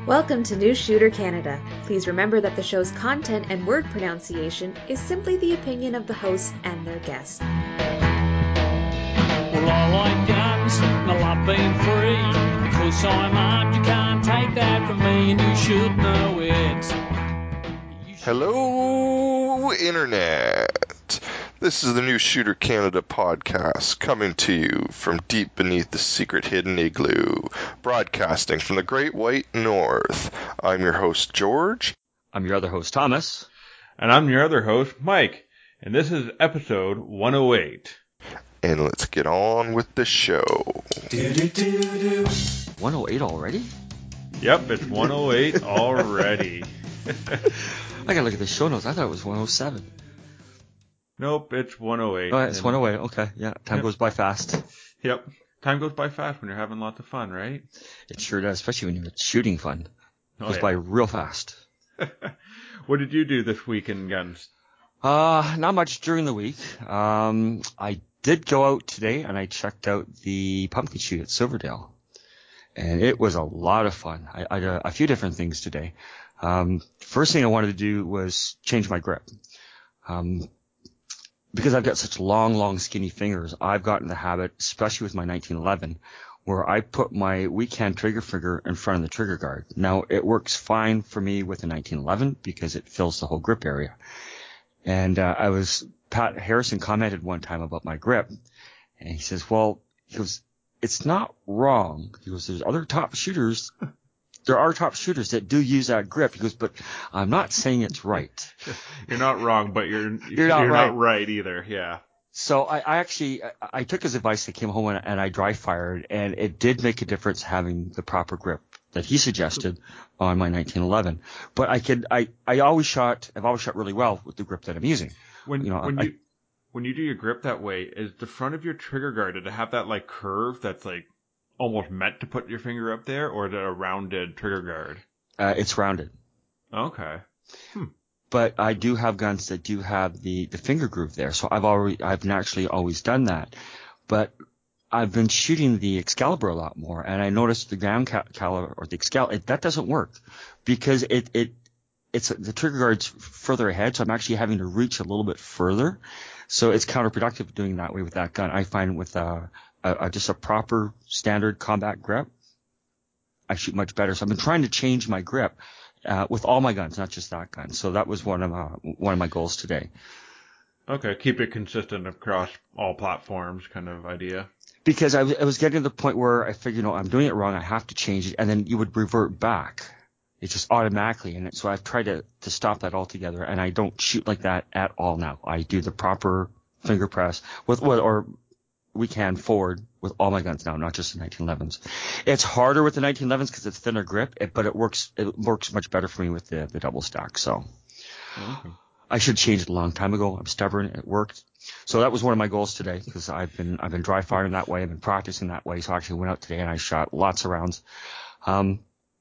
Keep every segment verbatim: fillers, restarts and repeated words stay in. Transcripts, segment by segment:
Welcome to New Shooter Canada. Please remember that the show's content and word pronunciation is simply the opinion of the hosts and their guests. Well, I like guns, and I love being free. Because I'm armed, you can't take that from me, and you should know it. You should Hello, Internet. This is the New Shooter Canada podcast, coming to you from deep beneath the secret hidden igloo, broadcasting from the Great White North. I'm your host, George. I'm your other host, Thomas. And I'm your other host, Mike. And this is episode one oh eight. And let's get on with the show. one oh eight already? Yep, it's one oh eight already. I gotta look at the show notes. I thought it was one oh seven. Nope, it's one oh eight. Oh, it's and, one oh eight. Okay, yeah. Time Yep. goes by fast. Yep. Time goes by fast when you're having lots of fun, right? It sure does, especially when you're shooting fun. It Oh, goes yeah. by real fast. What did you do this week in guns? Uh, not much during the week. Um, I did go out today and I checked out the pumpkin shoot at Silverdale. And it was a lot of fun. I, I did a, a few different things today. Um, first thing I wanted to do was change my grip. Um, because I've got such long, long, skinny fingers, I've gotten the habit, especially with my nineteen eleven, where I put my weak hand trigger finger in front of the trigger guard. Now, it works fine for me with the nineteen eleven because it fills the whole grip area. And uh, I was, Pat Harrison commented one time about my grip, and he says, well, he goes, it's not wrong. He goes, there's other top shooters, there are top shooters that do use that grip. He goes, but I'm not saying it's right. You're not wrong, but you're You're not you're right. not right either. Yeah. So I, I actually, I, I took his advice. I came home and, and I dry fired, and it did make a difference having the proper grip that he suggested on my nineteen eleven. But I could, I, I always shot, I've always shot really well with the grip that I'm using. When You know, when I- you when you do your grip that way, is the front of your trigger guard, did it have that like curve that's like almost meant to put your finger up there, or is it a rounded trigger guard? Uh, it's rounded. Okay. But I do have guns that do have the, the finger groove there. So I've already, I've naturally always done that. But I've been shooting the Excalibur a lot more, and I noticed the ground cal- caliber or the Excalibur, it, that doesn't work because it, it, it's, the trigger guard's further ahead. So I'm actually having to reach a little bit further. So it's counterproductive doing that way with that gun. I find with, uh, a, a, just a proper standard combat grip, I shoot much better. So I've been trying to change my grip. Uh, with all my guns, not just that gun. So that was one of uh, one of my goals today. Okay, keep it consistent across all platforms kind of idea. Because I was, I was getting to the point where I figured, you know, I'm doing it wrong. I have to change it, and then you would revert back. It's just automatically, and so I've tried to to stop that altogether. And I don't shoot like that at all now. I do the proper finger press with what or we can forward with all my guns now, not just the nineteen elevens. It's harder with the nineteen elevens because it's thinner grip, it, but it works it works much better for me with the, the double stack. So Okay. I should have changed it a long time ago. I'm stubborn. It worked. So that was one of my goals today because I've been I've been dry firing that way. I've been practicing that way. So I actually went out today and I shot lots of rounds. Um,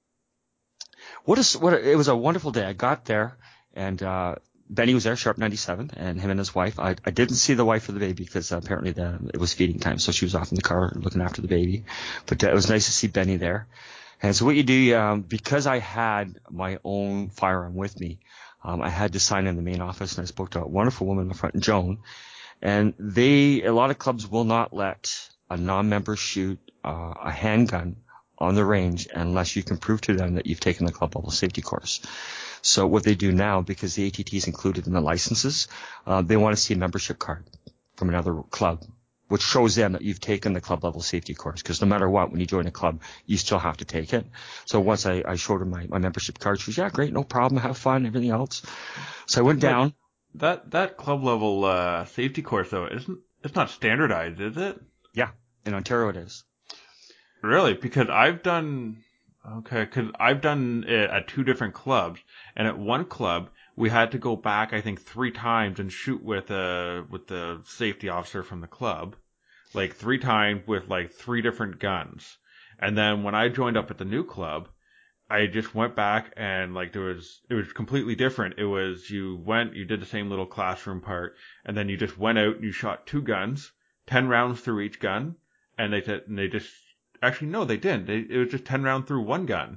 what is what? A, it was a wonderful day. I got there and uh, Benny was there, Sharp ninety-seven, and him and his wife. I, I didn't see the wife of the baby because uh, apparently the, it was feeding time, so she was off in the car looking after the baby. But uh, it was nice to see Benny there. And so what you do, um, because I had my own firearm with me, um, I had to sign in the main office, and I spoke to a wonderful woman in the front, Joan. And they, a lot of clubs will not let a non-member shoot uh, a handgun on the range unless you can prove to them that you've taken the club level safety course. So what they do now, because the A T T is included in the licenses, uh, they want to see a membership card from another club, which shows them that you've taken the club level safety course. Because no matter what, when you join a club, you still have to take it. So once I, I showed her my, my membership card, she was, yeah, great, no problem, have fun, everything else. So I went down. That that club level uh, safety course though isn't it's not standardized, is it? Yeah, in Ontario it is. Really? Because I've done okay, because I've done it at two different clubs, and at one club we had to go back I think three times and shoot with a with the safety officer from the club, like three times with like three different guns. And then when I joined up at the new club, I just went back and like there was, it was completely different. It was, you went, you did the same little classroom part, and then you just went out and you shot two guns, ten rounds through each gun, and they said, and they just, actually no, they didn't. They, it was just ten rounds through one gun.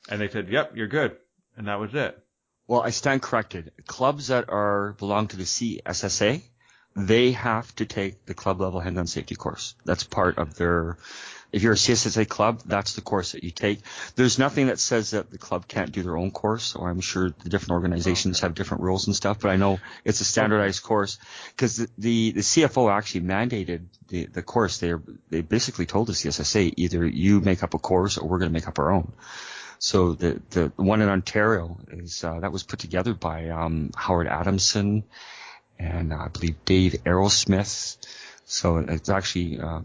And they said, yep, you're good. And that was it. Well, I stand corrected. Clubs that are belong to the C S S A, they have to take the club level handgun safety course. That's part of their, if you're a C S S A club, that's the course that you take. There's nothing that says that the club can't do their own course, or I'm sure the different organizations Okay. have different rules and stuff, but I know it's a standardized okay. course because the, the, the C F O actually mandated the, the course. They they basically told the C S S A, either you make up a course or we're going to make up our own. So the, the one in Ontario is, uh, that was put together by, um, Howard Adamson and uh, I believe Dave Aerosmith. So it's actually, uh,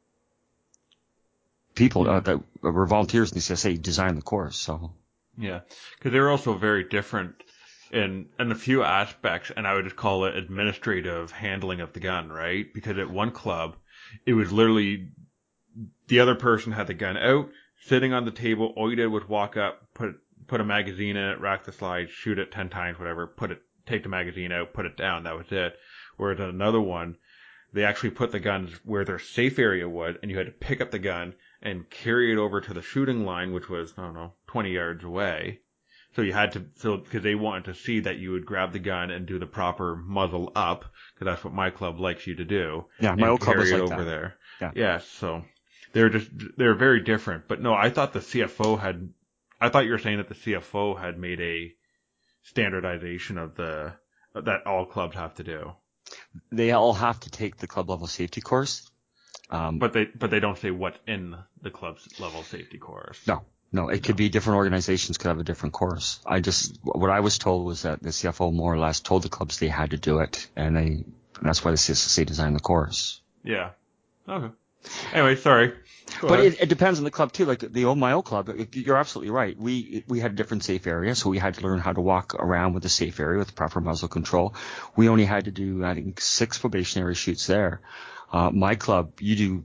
people uh, that were volunteers in the C S S A designed the course. So yeah, because they're also very different in in a few aspects, and I would just call it administrative handling of the gun, right? Because at one club, it was literally the other person had the gun out, sitting on the table. All you did was walk up, put put a magazine in it, rack the slide, shoot it ten times, whatever. Put it, take the magazine out, put it down. That was it. Whereas at another one, they actually put the guns where their safe area would, and you had to pick up the gun and carry it over to the shooting line, which was, I don't know, twenty yards away. So you had to, so, because they wanted to see that you would grab the gun and do the proper muzzle up, because that's what my club likes you to do. Yeah, my old club was like that. Over there. Yeah. Yeah, so they're just, they're very different. But no, I thought the C F O had, I thought you were saying that the C F O had made a standardization of the, that all clubs have to do. They all have to take the club level safety course. Um, but they but they don't say what's in the club's level safety course. No, no, it could No. be different organizations could have a different course. I just, what I was told was that the C F O more or less told the clubs they had to do it, and they, and that's why the C S S A designed the course. Yeah. Okay. Anyway, sorry. Go but ahead. it, it depends on the club too. Like the old my old club, you're absolutely right. We we had a different safe area, so we had to learn how to walk around with the safe area with proper muzzle control. We only had to do, I think, six probationary shoots there. Uh, my club, you do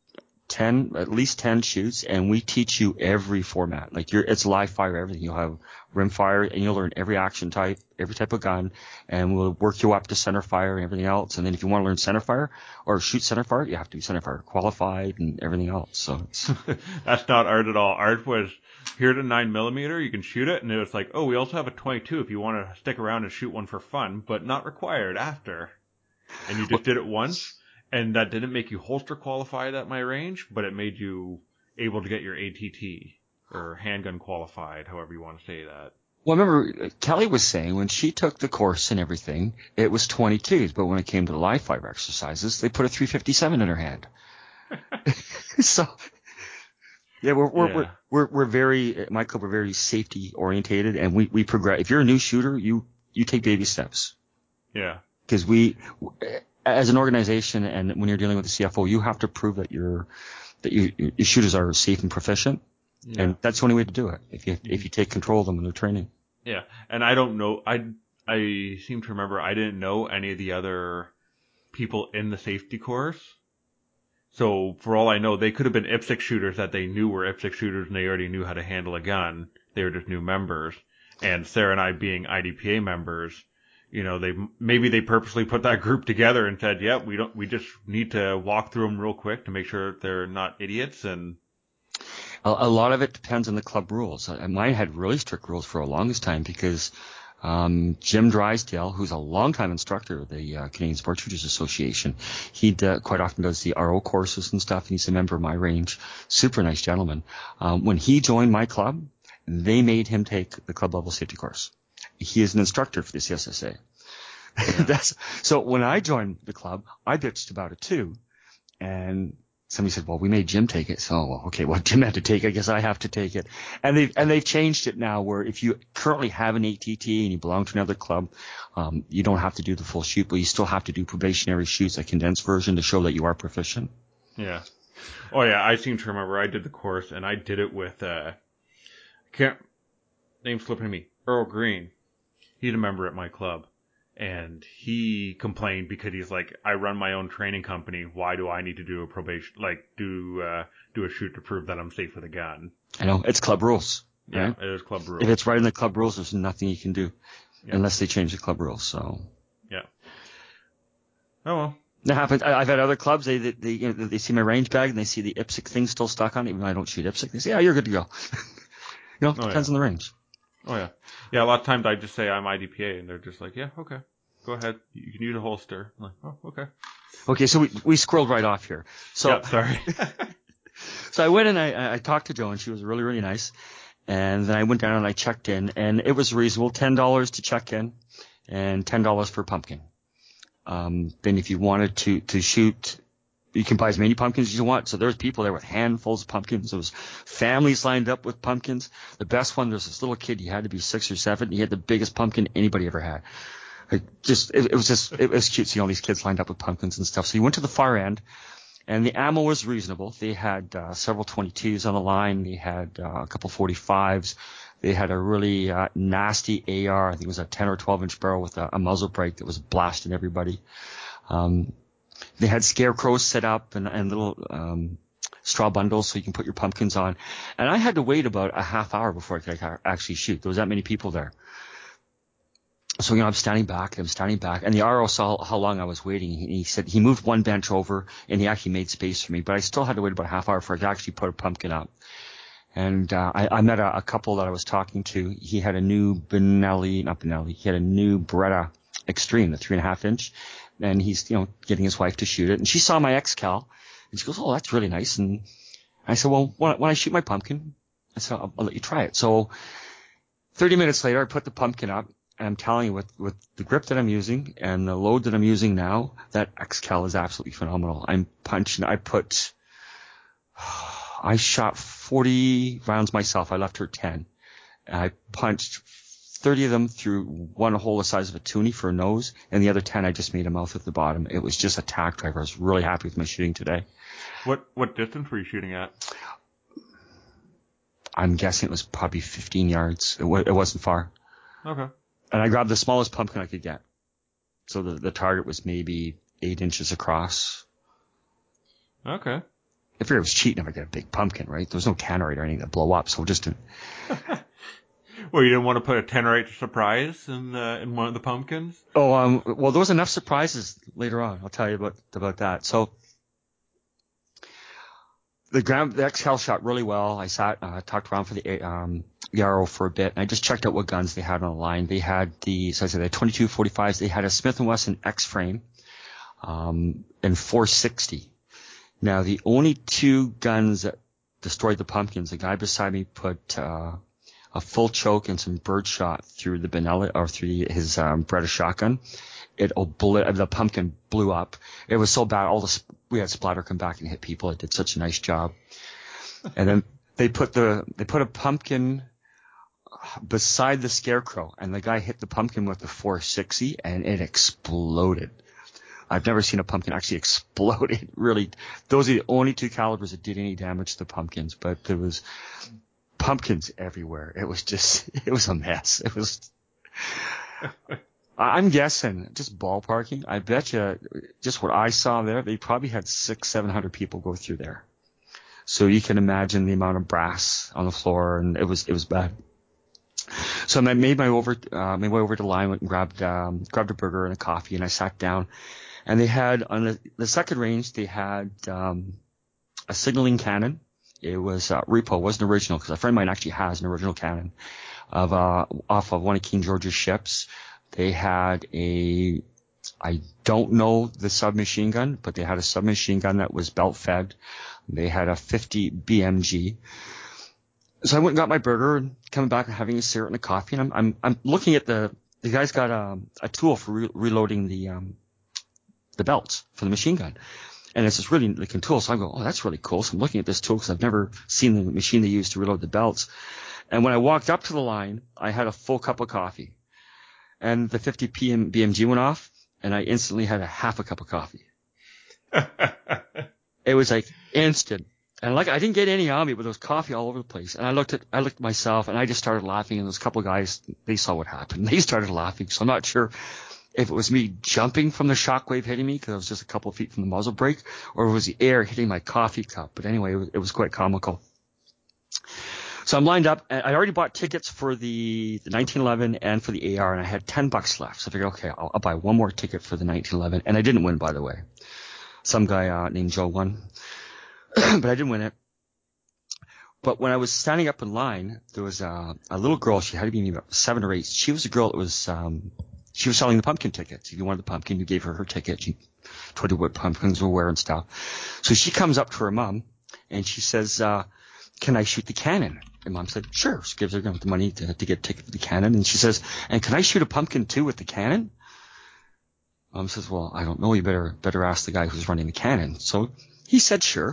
ten, at least ten shoots, and we teach you every format. Like you're, it's live fire, everything. You'll have rim fire, and you'll learn every action type, every type of gun, and we'll work you up to center fire and everything else. And then if you want to learn center fire or shoot center fire, you have to be center fire qualified and everything else. So it's that's not art at all. Art was here's a nine millimeter, you can shoot it, and it was like, oh, we also have a twenty-two if you want to stick around and shoot one for fun, but not required after. And you just did it once. And that didn't make you holster qualified at my range, but it made you able to get your A T T or handgun qualified, however you want to say that. Well, remember, Kelly was saying when she took the course and everything, it was twenty-twos, but when it came to the live fire exercises, they put a three fifty-seven in her hand. So, yeah, we're we're, yeah. we're we're we're very, my club, we're very safety orientated, and we we progress. If you're a new shooter, you you take baby steps. Yeah. Because we, as an organization, and when you're dealing with the C F O, you have to prove that your that you, your shooters are safe and proficient, Yeah. and that's the only way to do it. If you if you take control of them in their training. Yeah, and I don't know. I I seem to remember I didn't know any of the other people in the safety course. So for all I know, they could have been I P S C shooters that they knew were I P S C shooters and they already knew how to handle a gun. They were just new members. And Sarah and I being I D P A members, you know, they maybe they purposely put that group together and said, "Yeah, we don't. We just need to walk through them real quick to make sure they're not idiots." And a, a lot of it depends on the club rules. Uh, Mine had really strict rules for the longest time because um, Jim Drysdale, who's a longtime instructor of the uh, Canadian Sports Shooters Association, he uh, quite often does the R O courses and stuff. And he's a member of my range. Super nice gentleman. Um, when he joined my club, they made him take the club level safety course. He is an instructor for the C S S A. Yeah. That's, so when I joined the club, I bitched about it too. And somebody said, well, we made Jim take it. So, well, okay, well, Jim had to take it. I guess I have to take it. And they've, and they've changed it now where if you currently have an A T T and you belong to another club, um, you don't have to do the full shoot, but you still have to do probationary shoots, a condensed version to show that you are proficient. Yeah. Oh yeah, I seem to remember I did the course and I did it with, uh, can't, name's slipping me, Earl Green. He's a member at my club. And he complained because he's like, I run my own training company. Why do I need to do a probation, like do uh, do a shoot to prove that I'm safe with a gun? I know, it's club rules. Yeah, right? it is club rules. If it's right in the club rules, there's nothing you can do yeah. unless they change the club rules. So yeah. Oh well. That happens. I, I've had other clubs. They they they, you know, they see my range bag and they see the I P S C thing still stuck on it, even though I don't shoot I P S C. They say, "Yeah, you're good to go." You know, Oh, depends yeah. on the range. Oh yeah, yeah. A lot of times I just say I'm I D P A, and they're just like, yeah, okay, go ahead. You can use a holster. I'm like, oh, okay. Okay, so we we scrolled right off here. So Yep, sorry. so I went and I I talked to Jo, and she was really really nice. And then I went down and I checked in, and it was reasonable, ten dollars to check in, and ten dollars per pumpkin. Um, then if you wanted to to shoot, you can buy as many pumpkins as you want. So there's people there with handfuls of pumpkins. There was families lined up with pumpkins. The best one, there's this little kid. He had to be six or seven. He had the biggest pumpkin anybody ever had. Like just, it, it was just, it was cute seeing all these kids lined up with pumpkins and stuff. So you went to the far end, and the ammo was reasonable. They had uh, several twenty-twos on the line. They had uh, a couple forty-fives. They had a really uh, nasty A R. I think it was a ten or twelve inch barrel with a, a muzzle brake that was blasting everybody. Um, They had scarecrows set up and, and little um, straw bundles so you can put your pumpkins on. And I had to wait about a half hour before I could actually shoot. There was that many people there. So, you know, I'm standing back, I'm standing back. And the R O saw how long I was waiting. He, he said he moved one bench over, and he actually made space for me. But I still had to wait about a half hour before I could actually put a pumpkin up. And uh, I, I met a, a couple that I was talking to. He had a new Benelli, not Benelli, he had a new Beretta Extreme, the three and a half inch. And he's, you know, getting his wife to shoot it. And she saw my X-Cal, and she goes, oh, that's really nice. And I said, well, when, when I shoot my pumpkin, I said, I'll, I'll let you try it. So thirty minutes later, I put the pumpkin up, and I'm telling you, with, with the grip that I'm using and the load that I'm using now, that X-Cal is absolutely phenomenal. I'm punching, I put, I shot forty rounds myself. I left her ten. I punched thirty of them through one hole the size of a toonie for a nose, and the other ten I just made a mouth at the bottom. It was just a tack driver. I was really happy with my shooting today. What what distance were you shooting at? I'm guessing it was probably fifteen yards. It, w- it wasn't far. Okay. And I grabbed the smallest pumpkin I could get. So the, the target was maybe eight inches across. Okay. I figured it was cheating if I get a big pumpkin, right? There was no tannerite or anything that blow up, so just to... Well, you didn't want to put a tannerite surprise in uh, in one of the pumpkins? Oh, um, well, there was enough surprises later on. I'll tell you about about that. So the ground, the X-Cal shot really well. I sat, uh, talked around for the um, the R O for a bit, and I just checked out what guns they had on the line. They had the, so I said, they had twenty-two forty-fives. They had a Smith and Wesson X-frame um, and four sixty. Now, the only two guns that destroyed the pumpkins, the guy beside me put uh, a full choke and some birdshot through the Benelli, or through his um, Beretta shotgun. It obli- the pumpkin blew up. It was so bad. All the sp- we had splatter come back and hit people. It did such a nice job. And then they put the they put a pumpkin beside the scarecrow, and the guy hit the pumpkin with the four sixty, and it exploded. I've never seen a pumpkin actually explode. It really, those are the only two calibers that did any damage to the pumpkins, but there was pumpkins everywhere. It was just, it was a mess. It was, I'm guessing, just ballparking, I bet you, just what I saw there, they probably had six, seven hundred people go through there. So you can imagine the amount of brass on the floor, and it was, it was bad. So I made my over, uh, my way over to the line, went and grabbed, um, grabbed a burger and a coffee, and I sat down. And they had, on the, the second range, they had um, a signaling cannon. It was uh, repo, it wasn't original, because a friend of mine actually has an original cannon of uh, off of one of King George's ships. They had a, I don't know the submachine gun, but they had a submachine gun that was belt fed. They had a fifty B M G. So I went and got my burger and coming back and having a cigarette and a coffee. And I'm I'm, I'm looking at the the guy's got a, a tool for re- reloading the um, the belts for the machine gun. And it's this really looking tool. So I go, oh, that's really cool. So I'm looking at this tool because I've never seen the machine they use to reload the belts. And when I walked up to the line, I had a full cup of coffee. And the fifty B M G went off, and I instantly had a half a cup of coffee. It was like instant. And like, I didn't get any on me, but there was coffee all over the place. And I looked at, I looked at myself, and I just started laughing. And those couple of guys, they saw what happened. They started laughing. So I'm not sure if it was me jumping from the shockwave hitting me because I was just a couple of feet from the muzzle brake, or it was the air hitting my coffee cup. But anyway, it was, it was quite comical. So I'm lined up, and I already bought tickets for the, the nineteen eleven and for the A R, and I had ten bucks left. So I figured, okay, I'll, I'll buy one more ticket for the nineteen eleven. And I didn't win, by the way. Some guy uh, named Joe won, but I didn't win it. But when I was standing up in line, there was a, a little girl. She had to be maybe about seven or eight. She was the girl that was um, she was selling the pumpkin tickets. If you wanted the pumpkin, you gave her her ticket. She told you what pumpkins were where and stuff. So she comes up to her mom and she says, uh, "Can I shoot the cannon?" And Mom said, "Sure." She gives her the money to, to get a ticket for the cannon, and she says, "And can I shoot a pumpkin too with the cannon?" Mom says, "Well, I don't know. You better better ask the guy who's running the cannon." So he said, "Sure."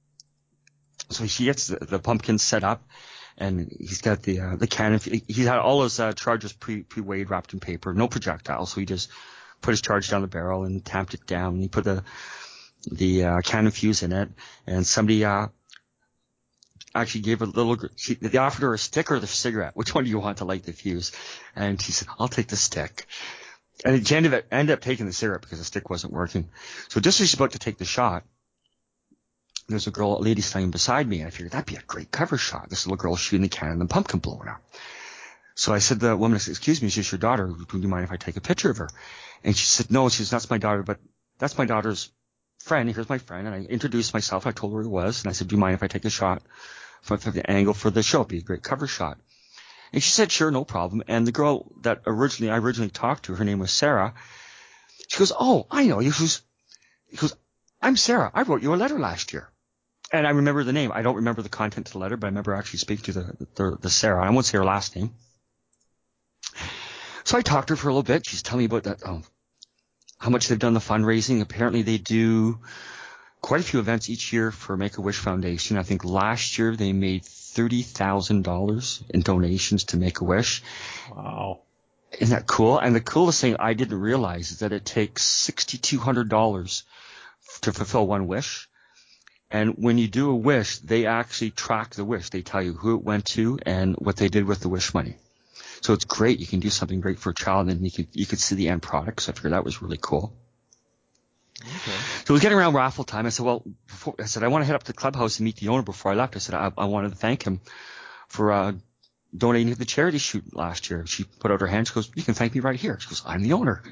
So he gets the, the pumpkin set up, and he's got the uh, the cannon. He had all his uh, charges pre pre weighed, wrapped in paper, no projectiles. So he just put his charge down the barrel and tamped it down. And he put the the uh, cannon fuse in it, and somebody uh, actually gave a little. She, they offered her a stick or the cigarette. Which one do you want to light the fuse? And she said, "I'll take the stick." And she ended up, ended up taking the cigarette because the stick wasn't working. So just as she's about to take the shot, there's a girl, a lady standing beside me, and I figured that'd be a great cover shot. This little girl shooting the cannon and the pumpkin blowing up. So I said to the woman, I said, "Excuse me, is this your daughter? Would you mind if I take a picture of her?" And she said, "No." She says, "That's my daughter, but that's my daughter's friend. Here's my friend." And I introduced myself. I told her who it was, and I said, "Do you mind if I take a shot for, for the angle for the show? It'd be a great cover shot." And she said, "Sure, no problem." And the girl that originally I originally talked to, her name was Sarah. She goes, "Oh, I know you." She goes, she goes, "I'm Sarah. I wrote you a letter last year." And I remember the name. I don't remember the content of the letter, but I remember actually speaking to the, the, the Sarah. I won't say her last name. So I talked to her for a little bit. She's telling me about that, um, how much they've done the fundraising. Apparently they do quite a few events each year for Make-A-Wish Foundation. I think last year they made thirty thousand dollars in donations to Make-A-Wish. Wow. Isn't that cool? And the coolest thing I didn't realize is that it takes six thousand two hundred dollars to fulfill one wish. And when you do a wish, they actually track the wish. They tell you who it went to and what they did with the wish money. So it's great. You can do something great for a child, and you could you could see the end product. So I figured that was really cool. Okay. So it was getting around raffle time. I said, well, before, I said, I want to head up to the clubhouse and meet the owner before I left. I said, I, I wanted to thank him for uh, donating to the charity shoot last year. She put out her hand. She goes, "You can thank me right here." She goes, "I'm the owner."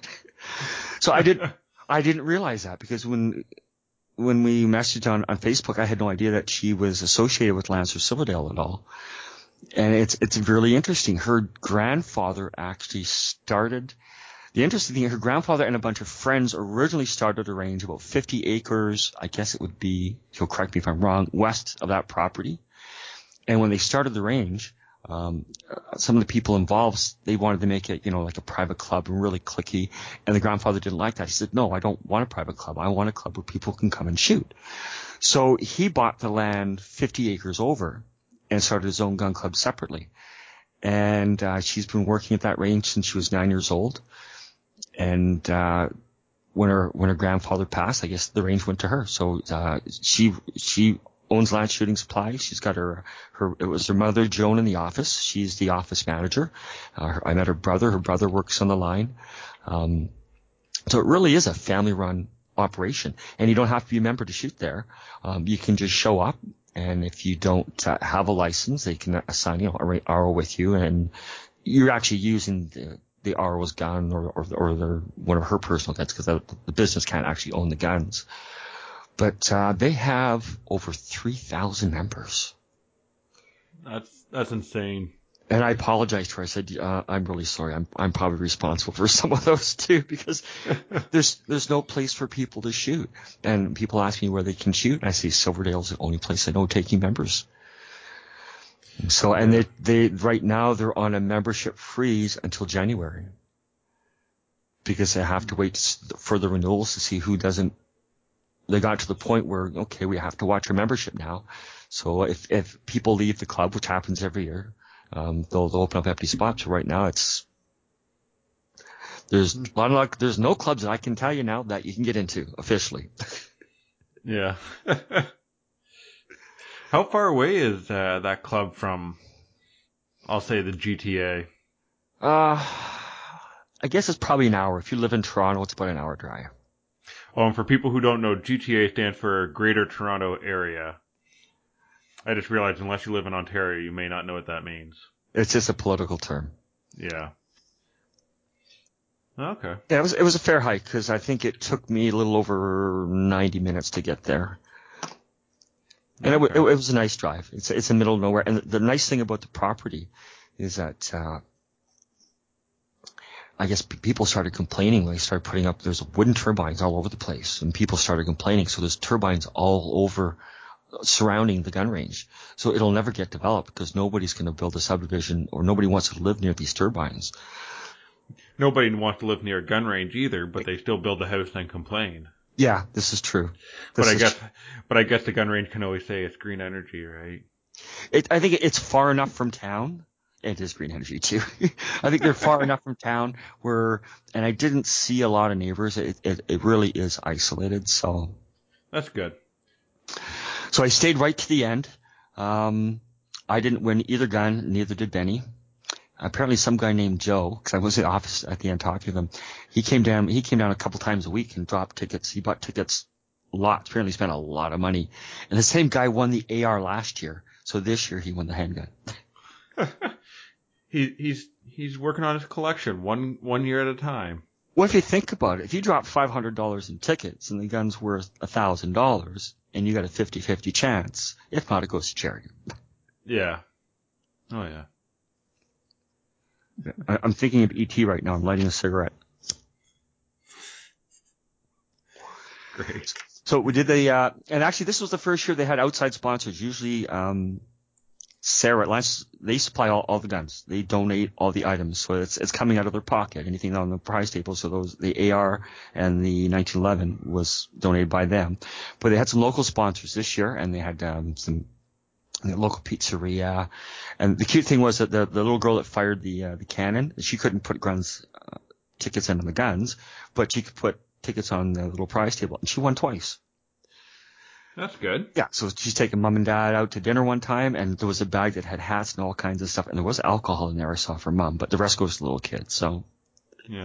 So I did. I didn't realize that because when when we messaged on, on Facebook, I had no idea that she was associated with Lancer Silverdale at all. And it's it's really interesting. Her grandfather actually started. The interesting thing, her grandfather and a bunch of friends originally started a range about fifty acres. I guess it would be, he'll correct me if I'm wrong, west of that property. And when they started the range, um, some of the people involved, they wanted to make it, you know, like a private club and really cliquey. And the grandfather didn't like that. He said, "No, I don't want a private club. I want a club where people can come and shoot." So he bought the land fifty acres over and started his own gun club separately. And uh, she's been working at that range since she was nine years old. And uh, when her when her grandfather passed, I guess the range went to her. So uh, she she owns Lance Shooting Supply. She's got her her it was her mother Joan in the office. She's the office manager. Uh, her, I met her brother. Her brother works on the line. Um, so it really is a family-run operation, and you don't have to be a member to shoot there. Um, you can just show up. And if you don't uh, have a license, they can assign, you know, a R O with you, and you're actually using the, the R O's gun or or, or the, one of her personal guns, because the, the business can't actually own the guns. But uh, they have over three thousand members. That's that's insane. And I apologized to her. I said, uh, "I'm really sorry. I'm I'm probably responsible for some of those too, because there's there's no place for people to shoot." And people ask me where they can shoot, and I say Silverdale's the only place I know taking members. So, and they they right now they're on a membership freeze until January, because they have to wait for the renewals to see who doesn't. They got to the point where, okay, we have to watch our membership now. So if if people leave the club, which happens every year, Um, they'll, they'll open up empty spots. Right now, it's there's a lot of there's no clubs that I can tell you now that you can get into officially. Yeah. How far away is uh, that club from, I'll say, the G T A? Uh, I guess it's probably an hour. If you live in Toronto, it's about an hour drive. Oh, and for people who don't know, G T A stands for Greater Toronto Area. I just realized unless you live in Ontario, you may not know what that means. It's just a political term. Yeah. Okay. Yeah, it was it was a fair hike, because I think it took me a little over ninety minutes to get there. And Okay. it, it, it was a nice drive. It's it's in the middle of nowhere. And the, the nice thing about the property is that uh, I guess p- people started complaining when they started putting up. There's wooden turbines all over the place, and people started complaining. So there's turbines all over surrounding the gun range. So it'll never get developed because nobody's going to build a subdivision, or nobody wants to live near these turbines. Nobody wants to live near a gun range either, but they still build a house and complain. Yeah, this is true. This But I is guess, but I guess the gun range can always say it's green energy, right? It, I think it's far enough from town. It is green energy too. I think they're far enough from town where, and I didn't see a lot of neighbors. It, it, it really is isolated. So, That's good. so I stayed right to the end. Um, I didn't win either gun. Neither did Benny. Apparently some guy named Joe, because I was in the office at the end talking to him. He came down, he came down a couple times a week and dropped tickets. He bought tickets lots. Apparently spent a lot of money. And the same guy won the A R last year. So this year he won the handgun. he he's he's working on his collection one one year at a time. Well, if you think about it, if you drop five hundred dollars in tickets and the gun's worth one thousand dollars and you got a fifty-fifty chance, if not, it goes to charity. Yeah. Oh yeah. I, I'm thinking of E T right now. I'm lighting a cigarette. Great. So we did the, uh, and actually this was the first year they had outside sponsors. Usually, um, Sarah, Lance, they supply all, all the guns. They donate all the items. So it's, it's coming out of their pocket. Anything on the prize table. So those, the A R and the nineteen eleven was donated by them. But they had some local sponsors this year, and they had, um, some, the local pizzeria. And the cute thing was that the, the little girl that fired the, uh, the cannon, she couldn't put guns, uh, tickets into the guns, but she could put tickets on the little prize table, and she won twice. That's good. Yeah, so she's taking mom and dad out to dinner one time, and there was a bag that had hats and all kinds of stuff, and there was alcohol in there I saw for mom, but the rest goes to the little kids, so. Yeah.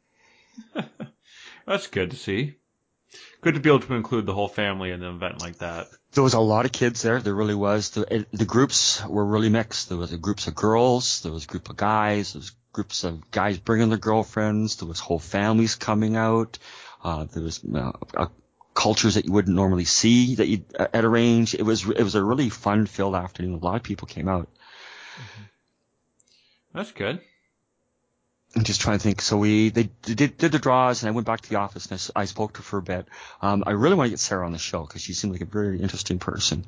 That's good to see. Good to be able to include the whole family in an event like that. There was a lot of kids there. There really was. The, it, the groups were really mixed. There was a groups of girls. There was a group of guys. There was groups of guys bringing their girlfriends. There was whole families coming out. Uh, there was uh, uh, cultures that you wouldn't normally see that you uh, at a range. It was it was a really fun-filled afternoon. A lot of people came out. Mm-hmm. That's good. I'm just trying to think. So we they did did the draws, and I went back to the office and I, I spoke to her for a bit. Um, I really want to get Sarah on the show because she seemed like a very interesting person.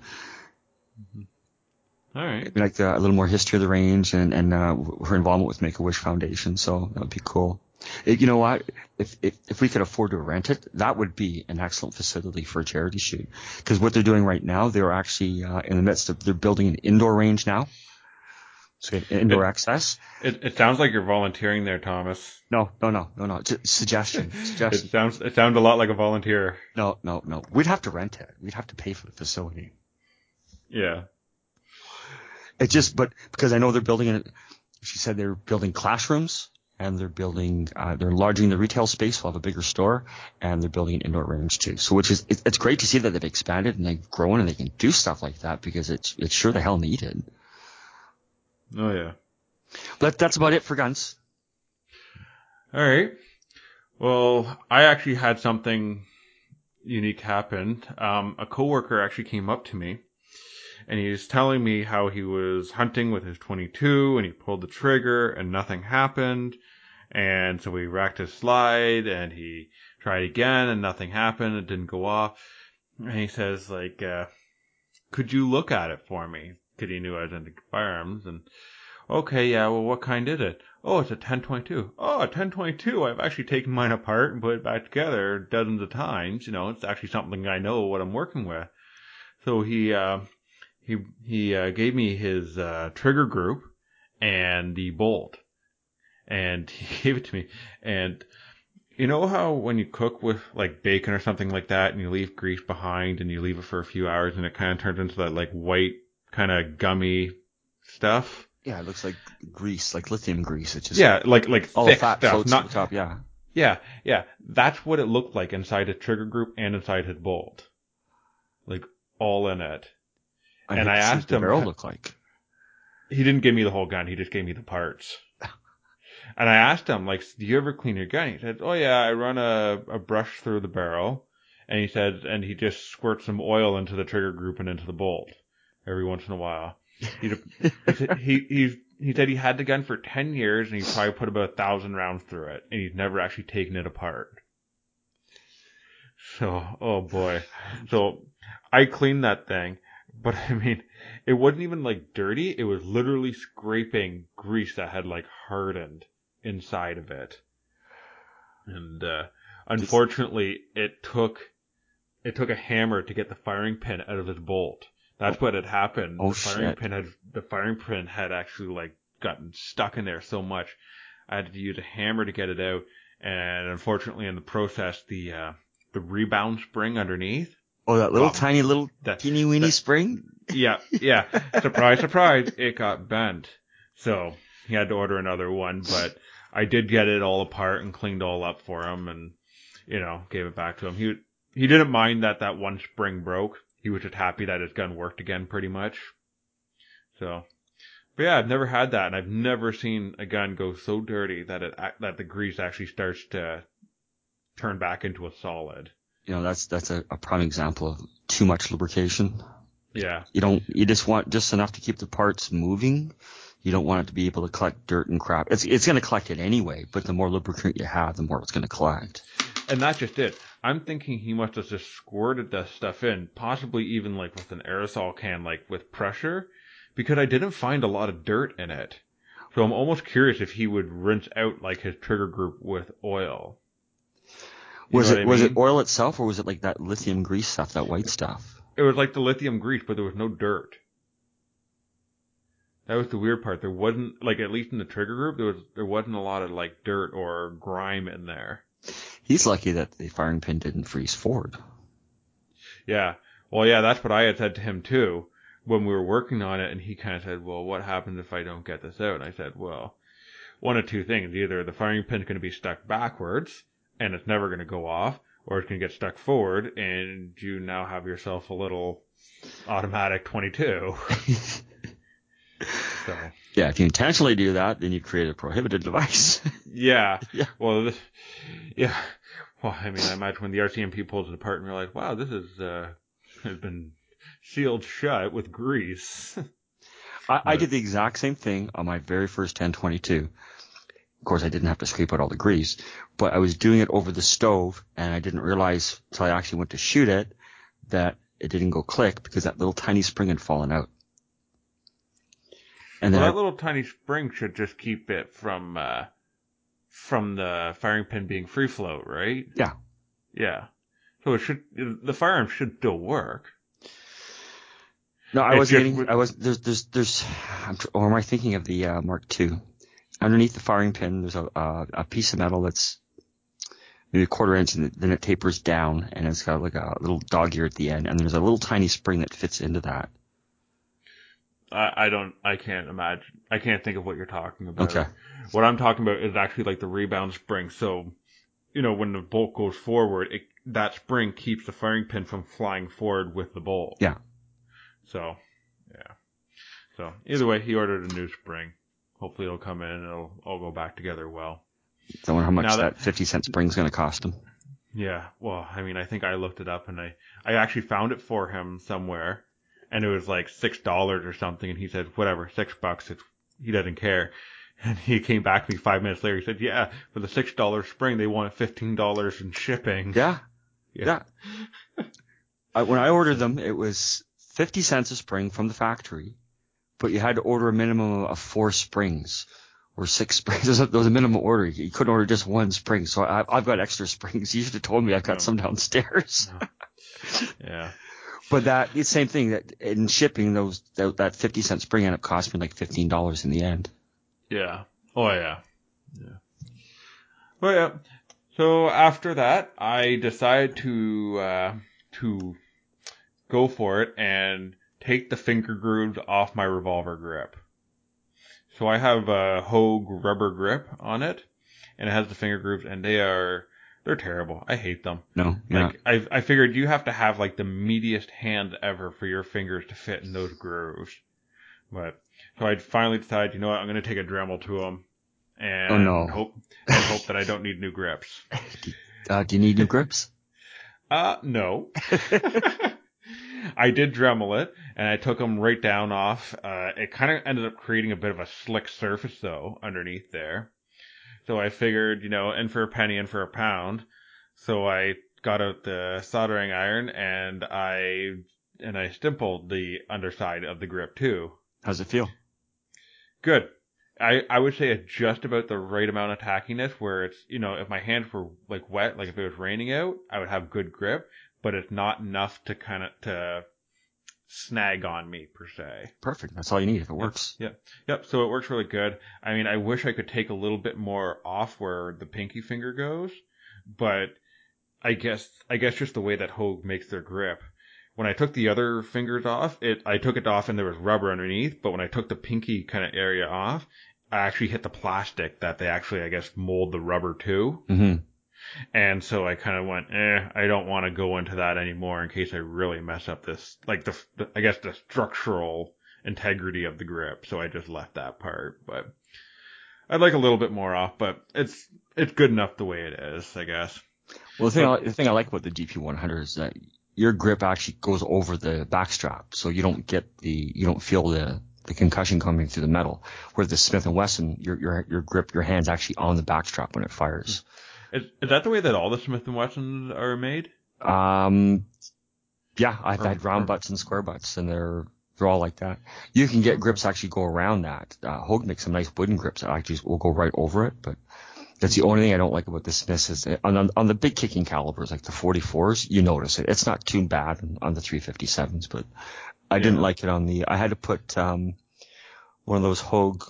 Mm-hmm. All right. Like uh, a little more history of the range and and uh, her involvement with Make a Wish Foundation. So that would be cool. It, you know what? If, if if we could afford to rent it, that would be an excellent facility for a charity shoot. Because what they're doing right now, they're actually uh, in the midst of they're building an indoor range now. So indoor it, access. It, it sounds like you're volunteering there, Thomas. No, no, no, no, no. Just suggestion. Suggestion. It sounds it sounds a lot like a volunteer. No, no, no. We'd have to rent it. We'd have to pay for the facility. Yeah. It just, but because I know they're building it. She said they're building classrooms and they're building, uh, they're enlarging the retail space. We'll have a bigger store, and they're building an indoor range too. So, which is, it, it's great to see that they've expanded and they've grown and they can do stuff like that because it's, it's sure the hell needed. Oh yeah. But that's about it for guns. All right. Well, I actually had something unique happen. Um, a coworker actually came up to me, and he was telling me how he was hunting with his twenty-two, and he pulled the trigger, and nothing happened. And so he racked his slide, and he tried again, and nothing happened. It didn't go off. And he says, like, uh, could you look at it for me? Because he knew I was into firearms. And, okay, yeah, well, what kind is it? Oh, it's a ten twenty-two. Oh, a ten twenty-two. I've actually taken mine apart and put it back together dozens of times. You know, it's actually something I know what I'm working with. So he, uh, he, he, uh, gave me his, uh, trigger group and the bolt. And he gave it to me. And you know how when you cook with like bacon or something like that and you leave grease behind and you leave it for a few hours and it kind of turns into that like white kind of gummy stuff? Yeah, it looks like grease, like lithium grease. It's just yeah, like like all thick the fat stuff, floats not to the top. Yeah, yeah, yeah. That's what it looked like inside his trigger group and inside his bolt, like all in it. I and I asked what the him, barrel look like. He didn't give me the whole gun. He just gave me the parts. And I asked him, like, do you ever clean your gun? He said, oh yeah, I run a, a brush through the barrel And he said, and he just squirts some oil into the trigger group and into the bolt every once in a while. He he he he said he had the gun for ten years and he probably put about a thousand rounds through it, and he's never actually taken it apart. So, oh boy. So I cleaned that thing, but I mean, it wasn't even like dirty. It was literally scraping grease that had like hardened inside of it. And uh, unfortunately, it took it took a hammer to get the firing pin out of his bolt. That's what had happened. Oh, the firing shit. pin had the firing pin had actually like gotten stuck in there so much. I had to use a hammer to get it out, and unfortunately, in the process, the uh, the rebound spring underneath. Oh, that little got- tiny little that- teeny weeny that- spring? Yeah, yeah. Surprise, surprise! It got bent, so he had to order another one. But I did get it all apart and cleaned all up for him, and you know, gave it back to him. He he didn't mind that that one spring broke. He was just happy that his gun worked again, pretty much. So, but yeah, I've never had that, and I've never seen a gun go so dirty that it that the grease actually starts to turn back into a solid. You know, that's that's a, a prime example of too much lubrication. Yeah, You don't. You just want just enough to keep the parts moving. You don't want it to be able to collect dirt and crap. It's it's going to collect it anyway, but the more lubricant you have, the more it's going to collect. and that's just it. I'm thinking he must have just squirted that stuff in, possibly even like with an aerosol can, like with pressure, because I didn't find a lot of dirt in it. So I'm almost curious if he would rinse out like his trigger group with oil. You Was know it what I was mean? it oil itself, or was it like that lithium grease stuff, that white stuff? It was like the lithium grease, but there was no dirt. That was the weird part. There wasn't, like, at least in the trigger group, there was there wasn't a lot of like dirt or grime in there. He's lucky that the firing pin didn't freeze forward. Yeah. Well, yeah, that's what I had said to him too when we were working on it, and he kind of said, "Well, what happens if I don't get this out?" And I said, "Well, one of two things: either the firing pin's going to be stuck backwards and it's never going to go off, or it's going to get stuck forward, and you now have yourself a little automatic twenty-two." So. Yeah, if you intentionally do that, then you create a prohibited device. Yeah. Yeah. Well, this, yeah. Well, I mean, I imagine when the R C M P pulls it apart and you're like, wow, this is, uh, has been sealed shut with grease. I, I did the exact same thing on my very first ten twenty-two. Of course, I didn't have to scrape out all the grease, but I was doing it over the stove, and I didn't realize until I actually went to shoot it that it didn't go click because that little tiny spring had fallen out. And Well, then that little tiny spring should just keep it from, uh, from the firing pin being free float, right? Yeah. Yeah. So it should, the firearm should still work. No, I It's wasn't just- getting, I was, there's, there's, there's, I'm, tr- or am I thinking of the, uh, Mark two? Underneath the firing pin, there's a, uh, a piece of metal that's maybe a quarter inch, and then it tapers down, and it's got like a little dog ear at the end, and there's a little tiny spring that fits into that. I, I don't, I can't imagine, I can't think of what you're talking about. Okay. What I'm talking about is actually like the rebound spring. So, you know, when the bolt goes forward, it, that spring keeps the firing pin from flying forward with the bolt. Yeah. So, yeah. So, either way, he ordered a new spring. Hopefully it'll come in and it'll all go back together well. So I wonder how much Now that, that- fifty cent spring's going to cost him. Yeah, well, I mean, I think I looked it up and I, I actually found it for him somewhere, and it was like six dollars or something, and he said, whatever, six bucks, it's, he doesn't care. And he came back to me five minutes later, he said, yeah, for the six dollar spring, they wanted fifteen dollars in shipping. Yeah. Yeah. Yeah. I, when I ordered them, it was fifty cents a spring from the factory, but you had to order a minimum of four springs or six springs. There was a, there was a minimum order. You couldn't order just one spring. So I, I've got extra springs. You should have told me I've got Yeah. some downstairs. Yeah. But that, it's the same thing that in shipping, those, that, that fifty cent spring ended up costing me like fifteen dollars in the end. Yeah. Oh, yeah. Yeah. Well, yeah. So after that, I decided to, uh, to go for it and take the finger grooves off my revolver grip. So I have a Hogue rubber grip on it, and it has the finger grooves, and they are, they're terrible. I hate them. No, yeah. Like, I, I figured you have to have like the meatiest hand ever for your fingers to fit in those grooves. But, so I finally decided, you know what, I'm going to take a Dremel to them and Oh, no. hope, and hope that I don't need new grips. Uh, do you need new grips? Uh, no. I did Dremel it, and I took them right down off. Uh, it kind of ended up creating a bit of a slick surface, though, underneath there. So I figured, you know, in for a penny, in for a pound. So I got out the soldering iron, and I and I stippled the underside of the grip, too. How's it feel? Good. I, I would say it's just about the right amount of tackiness where it's, you know, if my hands were like wet, like if it was raining out, I would have good grip, but it's not enough to kind of, to snag on me per se. Perfect. That's all you need if it works. Yep. Yep. So it works really good. I mean, I wish I could take a little bit more off where the pinky finger goes, but I guess, I guess just the way that Hogue makes their grip. When I took the other fingers off, it I took it off and there was rubber underneath, but when I took the pinky kind of area off, I actually hit the plastic that they actually, I guess, mold the rubber to. Mm-hmm. And so I kind of went, eh, I don't want to go into that anymore in case I really mess up this, like the, the, I guess the structural integrity of the grip. So I just left that part, but I'd like a little bit more off, but it's, it's good enough the way it is, I guess. Well, the thing, But, I, the thing I like about the D P one hundred is that your grip actually goes over the backstrap, so you don't get the, you don't feel the, the concussion coming through the metal. Where the Smith and Wesson, your your your grip, your hand's actually on the backstrap when it fires. Is, is that the way that all the Smith and Wessons are made? Um, yeah, I've Or- had round or- butts and square butts, and they're they're all like that. You can get grips that actually go around that. Uh, Hogue makes some nice wooden grips that actually will go right over it, but that's the only thing I don't like about the Smiths is that on, on on the big kicking calibers like the forty-fours, you notice it. It's not too bad on, on the three fifty-sevens, but I didn't Yeah. like it on the. I had to put um one of those Hogue.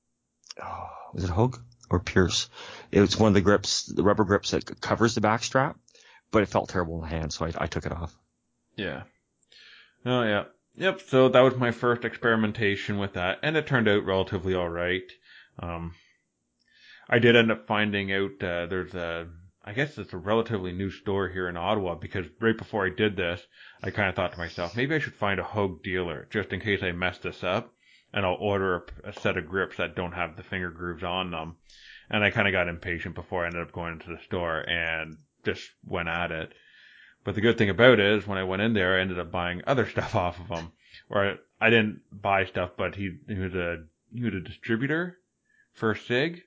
Oh, was it Hogue or Pierce? It was one of the grips, the rubber grips that covers the backstrap, but it felt terrible in the hand, so I, I took it off. Yeah. Oh, yeah. Yep, so that was my first experimentation with that, and it turned out relatively alright. Um, I did end up finding out uh, there's a, I guess it's a relatively new store here in Ottawa, because right before I did this, I kind of thought to myself, maybe I should find a Hogue dealer, just in case I mess this up, and I'll order a, a set of grips that don't have the finger grooves on them. And I kind of got impatient before I ended up going into the store and just went at it. But the good thing about it is when I went in there, I ended up buying other stuff off of him. Or I didn't buy stuff, but he, he was a he was a distributor for SIG.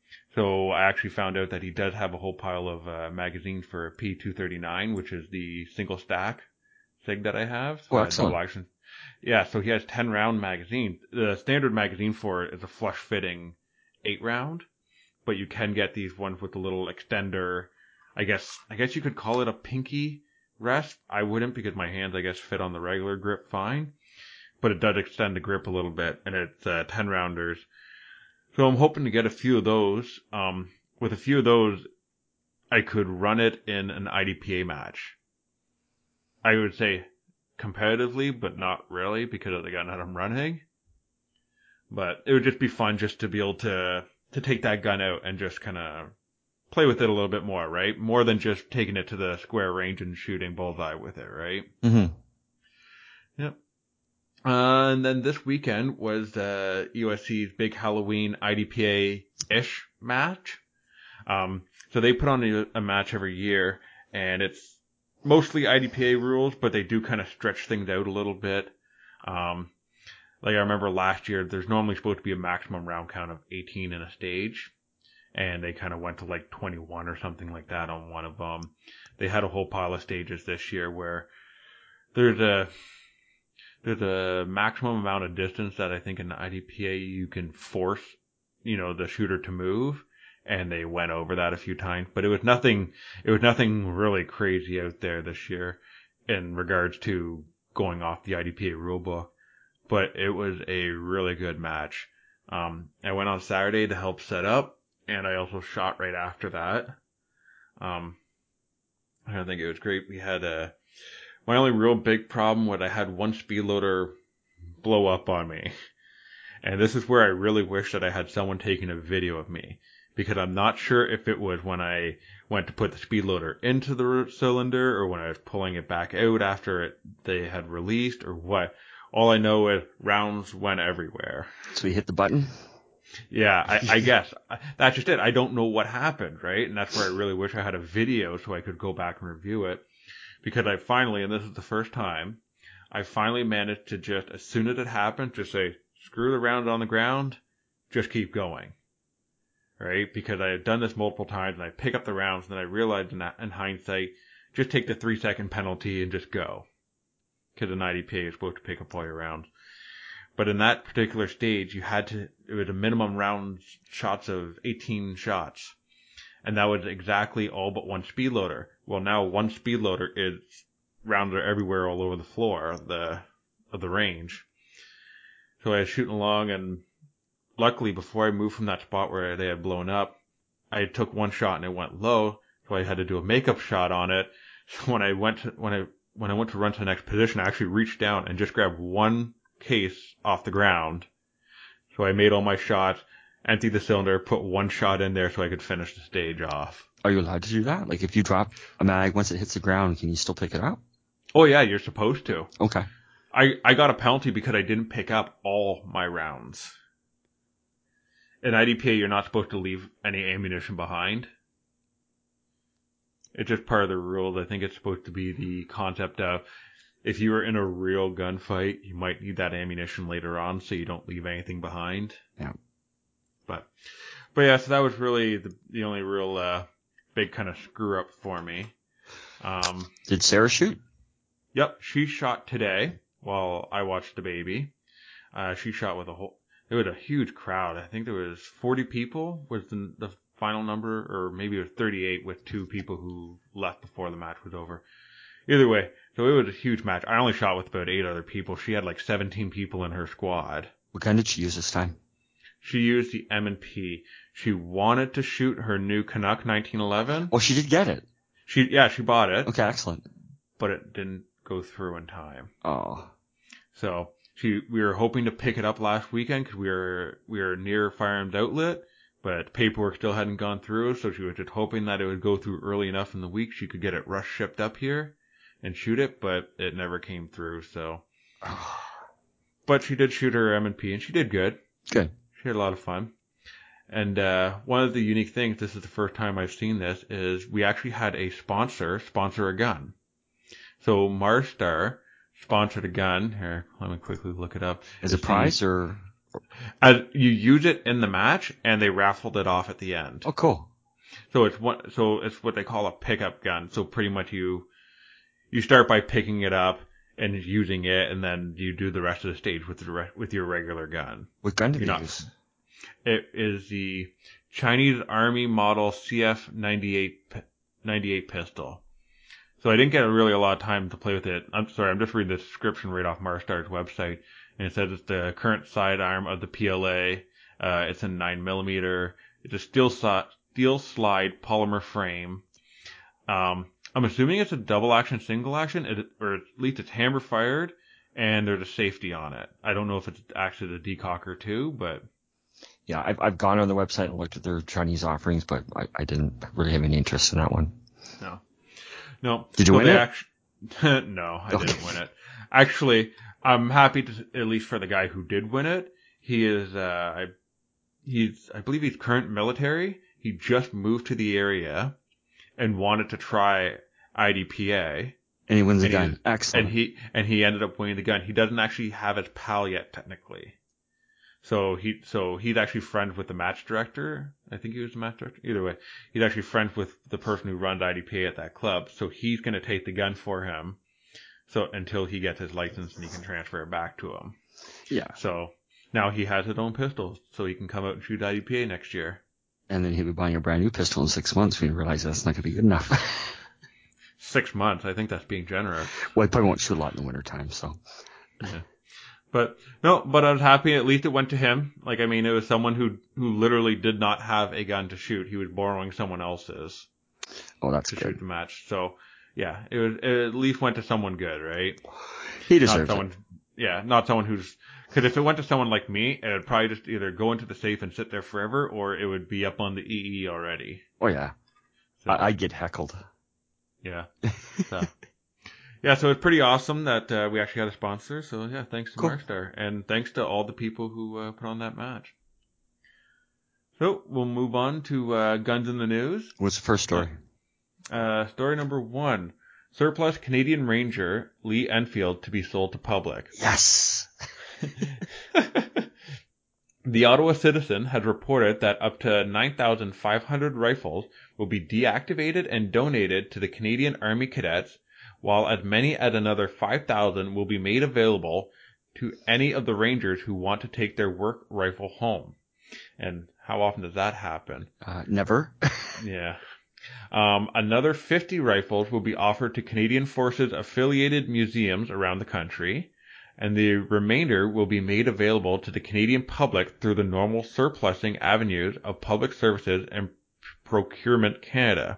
So I actually found out that he does have a whole pile of uh, magazines for P two thirty-nine, which is the single stack SIG that I have. Oh, Uh, excellent. double action. Yeah, so he has ten round magazines. The standard magazine for it is a flush fitting eight round, but you can get these ones with a little extender. I guess I guess you could call it a pinky rest. I wouldn't, because my hands, I guess, fit on the regular grip fine. But it does extend the grip a little bit, and it's uh, ten rounders. So I'm hoping to get a few of those. Um, with a few of those, I could run it in an I D P A match. I would say competitively, but not really, because of the gun that I'm running. But it would just be fun just to be able to to take that gun out and just kind of play with it a little bit more, right? More than just taking it to the square range and shooting bullseye with it, right? Mm-hmm. Yep. Uh, and then this weekend was uh, U S C's big Halloween I D P A-ish match. Um, so they put on a, a match every year, and it's mostly I D P A rules, but they do kind of stretch things out a little bit. Um, like I remember last year, there's normally supposed to be a maximum round count of eighteen in a stage, and they kind of went to like twenty-one or something like that on one of them. They had a whole pile of stages this year where there's a there's a maximum amount of distance that I think in I D P A you can force, you know, the shooter to move, and they went over that a few times, but it was nothing, it was nothing really crazy out there this year in regards to going off the I D P A rulebook, but it was a really good match. Um, I went on Saturday to help set up, and I also shot right after that. Um, I don't think it was great. We had a, my only real big problem was I had one speed loader blow up on me. And this is where I really wish that I had someone taking a video of me, because I'm not sure if it was when I went to put the speed loader into the cylinder or when I was pulling it back out after it, they had released or what. All I know is rounds went everywhere. So you hit the button? Yeah, I, I guess. That's just it. I don't know what happened, right? And that's where I really wish I had a video so I could go back and review it. because I finally, and this is the first time, I finally managed to just, as soon as it happened, just say, screw the round on the ground, just keep going. Right? Because I had done this multiple times, and I pick up the rounds, and then I realized in, in hindsight, just take the three second penalty and just go. Because an I D P A is supposed to pick up all your rounds. But in that particular stage, you had to, it was a minimum round shots of eighteen shots. And that was exactly all but one speed loader. Well, now one speed loader is rounds are everywhere all over the floor of the, of the range. So I was shooting along, and luckily, before I moved from that spot where they had blown up, I took one shot and it went low, so I had to do a makeup shot on it. So when I went to, when I when I went to run to the next position, I actually reached down and just grabbed one case off the ground. So I made all my shots, emptied the cylinder, put one shot in there so I could finish the stage off. Are you allowed to do that? Like, if you drop a mag once it hits the ground, can you still pick it up? Oh yeah, you're supposed to. Okay. I I got a penalty because I didn't pick up all my rounds. In I D P A, you're not supposed to leave any ammunition behind. It's just part of the rules. I think it's supposed to be the concept of if you were in a real gunfight, you might need that ammunition later on, so you don't leave anything behind. Yeah. But, but yeah, so that was really the, the only real uh, big kind of screw up for me. Um, Did Sarah shoot? Yep, she shot today while I watched the baby. Uh, she shot with a whole. There was a huge crowd. I think there was forty people was the, the final number, or maybe it was thirty-eight with two people who left before the match was over. Either way, so it was a huge match. I only shot with about eight other people. She had like seventeen people in her squad. What gun did she use this time? She used the M and P. She wanted to shoot her new Canuck nineteen eleven. Oh, she did get it. She yeah, she bought it. Okay, excellent. But it didn't go through in time. Oh. So she, we were hoping to pick it up last weekend because we were we were near Firearms Outlet, but paperwork still hadn't gone through. So she was just hoping that it would go through early enough in the week she could get it rush shipped up here and shoot it, but it never came through. So, but she did shoot her M and P, and she did good. Good. She had a lot of fun. And uh, one of the unique things, this is the first time I've seen this, is we actually had a sponsor sponsor a gun. So Marstar sponsored a gun. Here, let me quickly look it up. As a prize or? As you use it in the match, and they raffled it off at the end. Oh, cool. So it's what so it's what they call a pickup gun. So pretty much you you start by picking it up and using it, and then you do the rest of the stage with the re- with your regular gun. What gun did You're you not, use? It is the Chinese Army model C F ninety-eight pistol. So I didn't get really a lot of time to play with it. I'm sorry, I'm just reading the description right off Marstar's website, and it says it's the current sidearm of the P L A. Uh, it's a nine millimeter. It's a steel so- steel slide polymer frame. Um, I'm assuming it's a double action, single action, it, or at least it's hammer fired, and there's a safety on it. I don't know if it's actually the decocker too, but. Yeah, I've I've gone on the website and looked at their Chinese offerings, but I, I didn't really have any interest in that one. No. No. Did you so win it? Actu- no, I Okay. didn't win it. Actually, I'm happy to, at least for the guy who did win it. He is, uh, I, he's, I believe he's current military. He just moved to the area and wanted to try I D P A. And he wins the And he gun. was- Excellent. And he, and he ended up winning the gun. He doesn't actually have his PAL yet, technically. So he, so he's actually friends with the match director. I think he was the match director. Either way, he's actually friends with the person who runs I D P A at that club. So he's going to take the gun for him. So until he gets his license and he can transfer it back to him. Yeah. So now he has his own pistol, so he can come out and shoot I D P A next year. And then he'll be buying a brand new pistol in six months when you realize that's not going to be good enough. Six months, I think that's being generous. Well, he probably won't shoot a lot in the wintertime, so. Yeah. But no, but I was happy at least it went to him. Like, I mean, it was someone who who literally did not have a gun to shoot. He was borrowing someone else's Oh, that's to good. shoot the match. So yeah, it was it at least went to someone good, right? He Not deserves someone, it. yeah, not someone who's because if it went to someone like me, it would probably just either go into the safe and sit there forever, or it would be up on the E E already. Oh, yeah. So, I, I'd get heckled. yeah. So. Yeah, so it's pretty awesome that uh, we actually had a sponsor. So yeah, thanks to Cool. Marstar, and thanks to all the people who uh, put on that match. So we'll move on to uh, guns in the news. What's the first story? Uh, story number one: surplus Canadian Ranger Lee Enfield to be sold to public. Yes. The Ottawa Citizen has reported that up to nine thousand five hundred rifles will be deactivated and donated to the Canadian Army Cadets, while as many as another five thousand will be made available to any of the Rangers who want to take their work rifle home. And how often does that happen? Uh, never. Yeah. Um, another fifty rifles will be offered to Canadian Forces affiliated museums around the country, and the remainder will be made available to the Canadian public through the normal surplusing avenues of Public Services and Procurement Canada.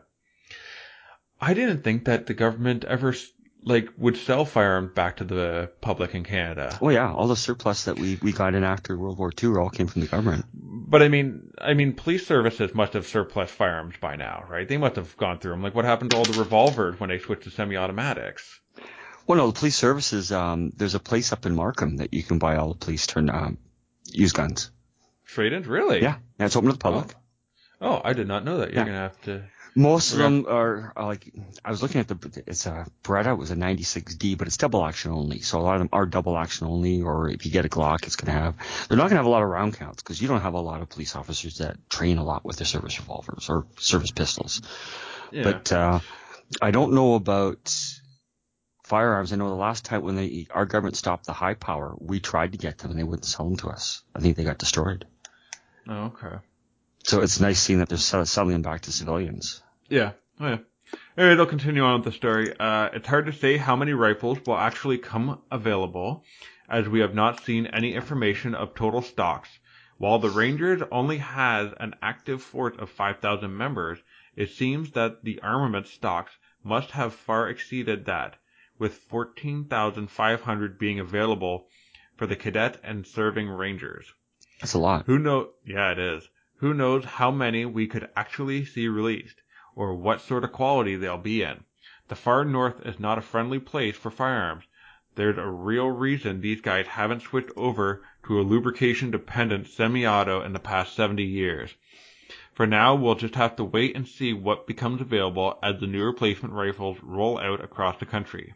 I didn't think that the government ever like would sell firearms back to the public in Canada. Oh yeah, all the surplus that we, we got in after World War Two all came from the government. But I mean, I mean, police services must have surplus firearms by now, right? They must have gone through them. Like, what happened to all the revolvers when they switched to semi-automatics? Well, no, the police services, um, there's a place up in Markham that you can buy all the police turn, um, used guns. Trade-ins? Really? Yeah. And it's open to the public. Oh, oh I did not know that. You're yeah. going to have to... Most of them are, are like, I was looking at the, it's a Beretta, it was a ninety-six D, but it's double action only. So a lot of them are double action only, or if you get a Glock, it's going to have, they're not going to have a lot of round counts because you don't have a lot of police officers that train a lot with their service revolvers or service pistols. Yeah. But, uh, I don't know about firearms. I know the last time when they, our government stopped the high power, we tried to get them and they wouldn't sell them to us. I think they got destroyed. Oh, okay. So it's nice seeing that they're selling them back to civilians. Yeah. Oh, yeah. Anyway, they'll continue on with the story. Uh, it's hard to say how many rifles will actually come available, as we have not seen any information of total stocks. While the Rangers only has an active force of five thousand members, it seems that the armament stocks must have far exceeded that, with fourteen thousand five hundred being available for the cadet and serving Rangers. That's a lot. Who know? Yeah, it is. Who knows how many we could actually see released, or what sort of quality they'll be in. The far north is not a friendly place for firearms. There's a real reason these guys haven't switched over to a lubrication-dependent semi-auto in the past seventy years. For now, we'll just have to wait and see what becomes available as the new replacement rifles roll out across the country.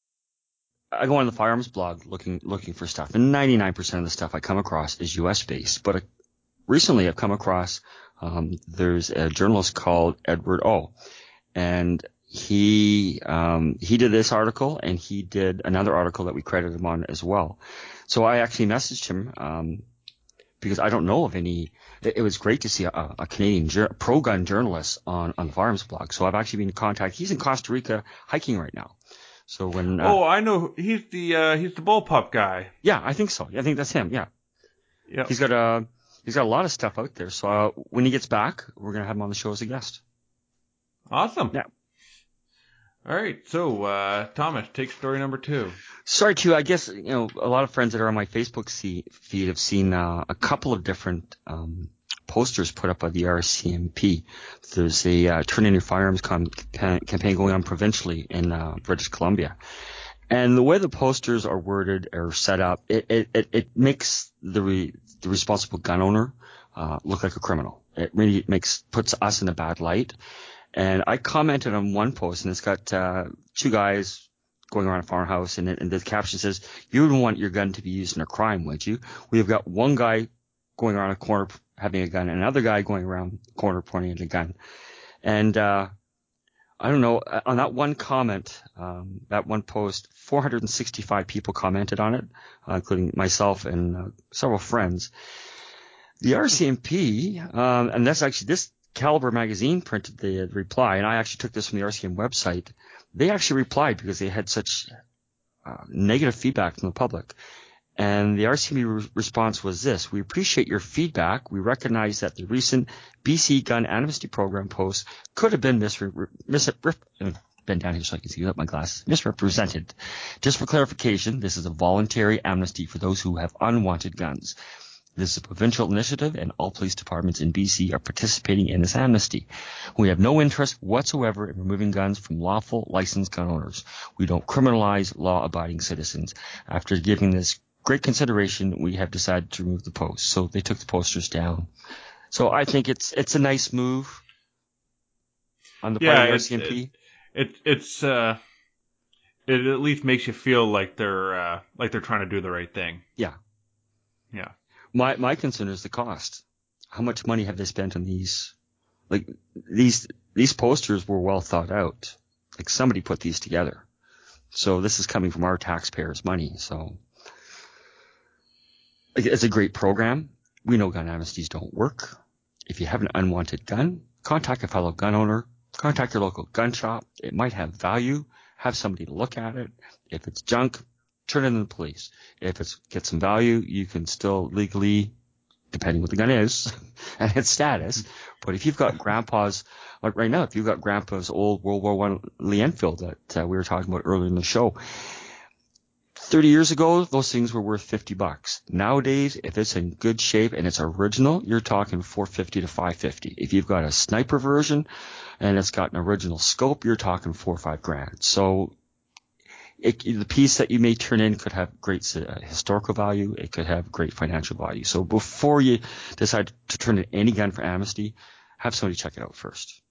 I go on the firearms blog looking looking for stuff, and ninety-nine percent of the stuff I come across is U S based. But uh, recently I've come across, um, there's a journalist called Edward O, and he um, he did this article, and he did another article that we credited him on as well. So I actually messaged him um, because I don't know of any. It, it was great to see a, a Canadian jur- pro-gun journalist on, on the firearms blog. So I've actually been in contact. He's in Costa Rica hiking right now. So when uh, oh, I know he's the uh, he's the bullpup guy. Yeah, I think so. I think that's him. Yeah. Yeah. He's got a he's got a lot of stuff out there. So uh, when he gets back, we're gonna have him on the show as a guest. Awesome. Yeah. All right. So uh, Thomas, take story number two. Sorry, too. I guess you know a lot of friends that are on my Facebook see, feed have seen uh, a couple of different um, posters put up by the R C M P. There's a uh, Turn In Your Firearms campaign, campaign going on provincially in uh, British Columbia. And the way the posters are worded or set up, it, it, it, it makes the re, the responsible gun owner uh, look like a criminal. It really makes puts us in a bad light. And I commented on one post, and it's got uh, two guys going around a farmhouse, and, it, and the caption says, "You wouldn't want your gun to be used in a crime, would you?" We've got one guy going around a corner having a gun, and another guy going around the corner pointing at a gun. And uh I don't know, on that one comment, um, that one post, four hundred sixty-five people commented on it, uh, including myself and uh, several friends. The R C M P, um, and that's actually, this Caliber magazine printed the reply, and I actually took this from the R C M website. They actually replied because they had such uh, negative feedback from the public. And the R C M P re- response was this: "We appreciate your feedback. We recognize that the recent B C gun amnesty program post could have been misre- misre- bend down here so I can see without my glasses, misrepresented. Just for clarification, this is a voluntary amnesty for those who have unwanted guns. This is a provincial initiative, and all police departments in B C are participating in this amnesty. We have no interest whatsoever in removing guns from lawful licensed gun owners. We don't criminalize law-abiding citizens. After giving this great consideration, we have decided to remove the post." So they took the posters down. So I think it's it's a nice move on the part yeah, of the R C M P. It, it, it's uh, it at least makes you feel like they're uh, like they're trying to do the right thing. Yeah. Yeah. My my concern is the cost. How much money have they spent on these? Like these these posters were well thought out. Like somebody put these together. So this is coming from our taxpayers' money. So like, it's a great program. We know gun amnesties don't work. If you have an unwanted gun, contact a fellow gun owner. Contact your local gun shop. It might have value. Have somebody look at it. If it's junk, turn it in to the police. If it's get some value, you can still legally, depending what the gun is and its status. But if you've got grandpa's, like right now, if you've got grandpa's old World War One Lee Enfield that uh, we were talking about earlier in the show, thirty years ago, those things were worth fifty bucks. Nowadays, if it's in good shape and it's original, you're talking four fifty to five fifty. If you've got a sniper version and it's got an original scope, you're talking four or five grand. So it, the piece that you may turn in could have great uh, historical value. It could have great financial value. So before you decide to turn in any gun for amnesty, have somebody check it out first.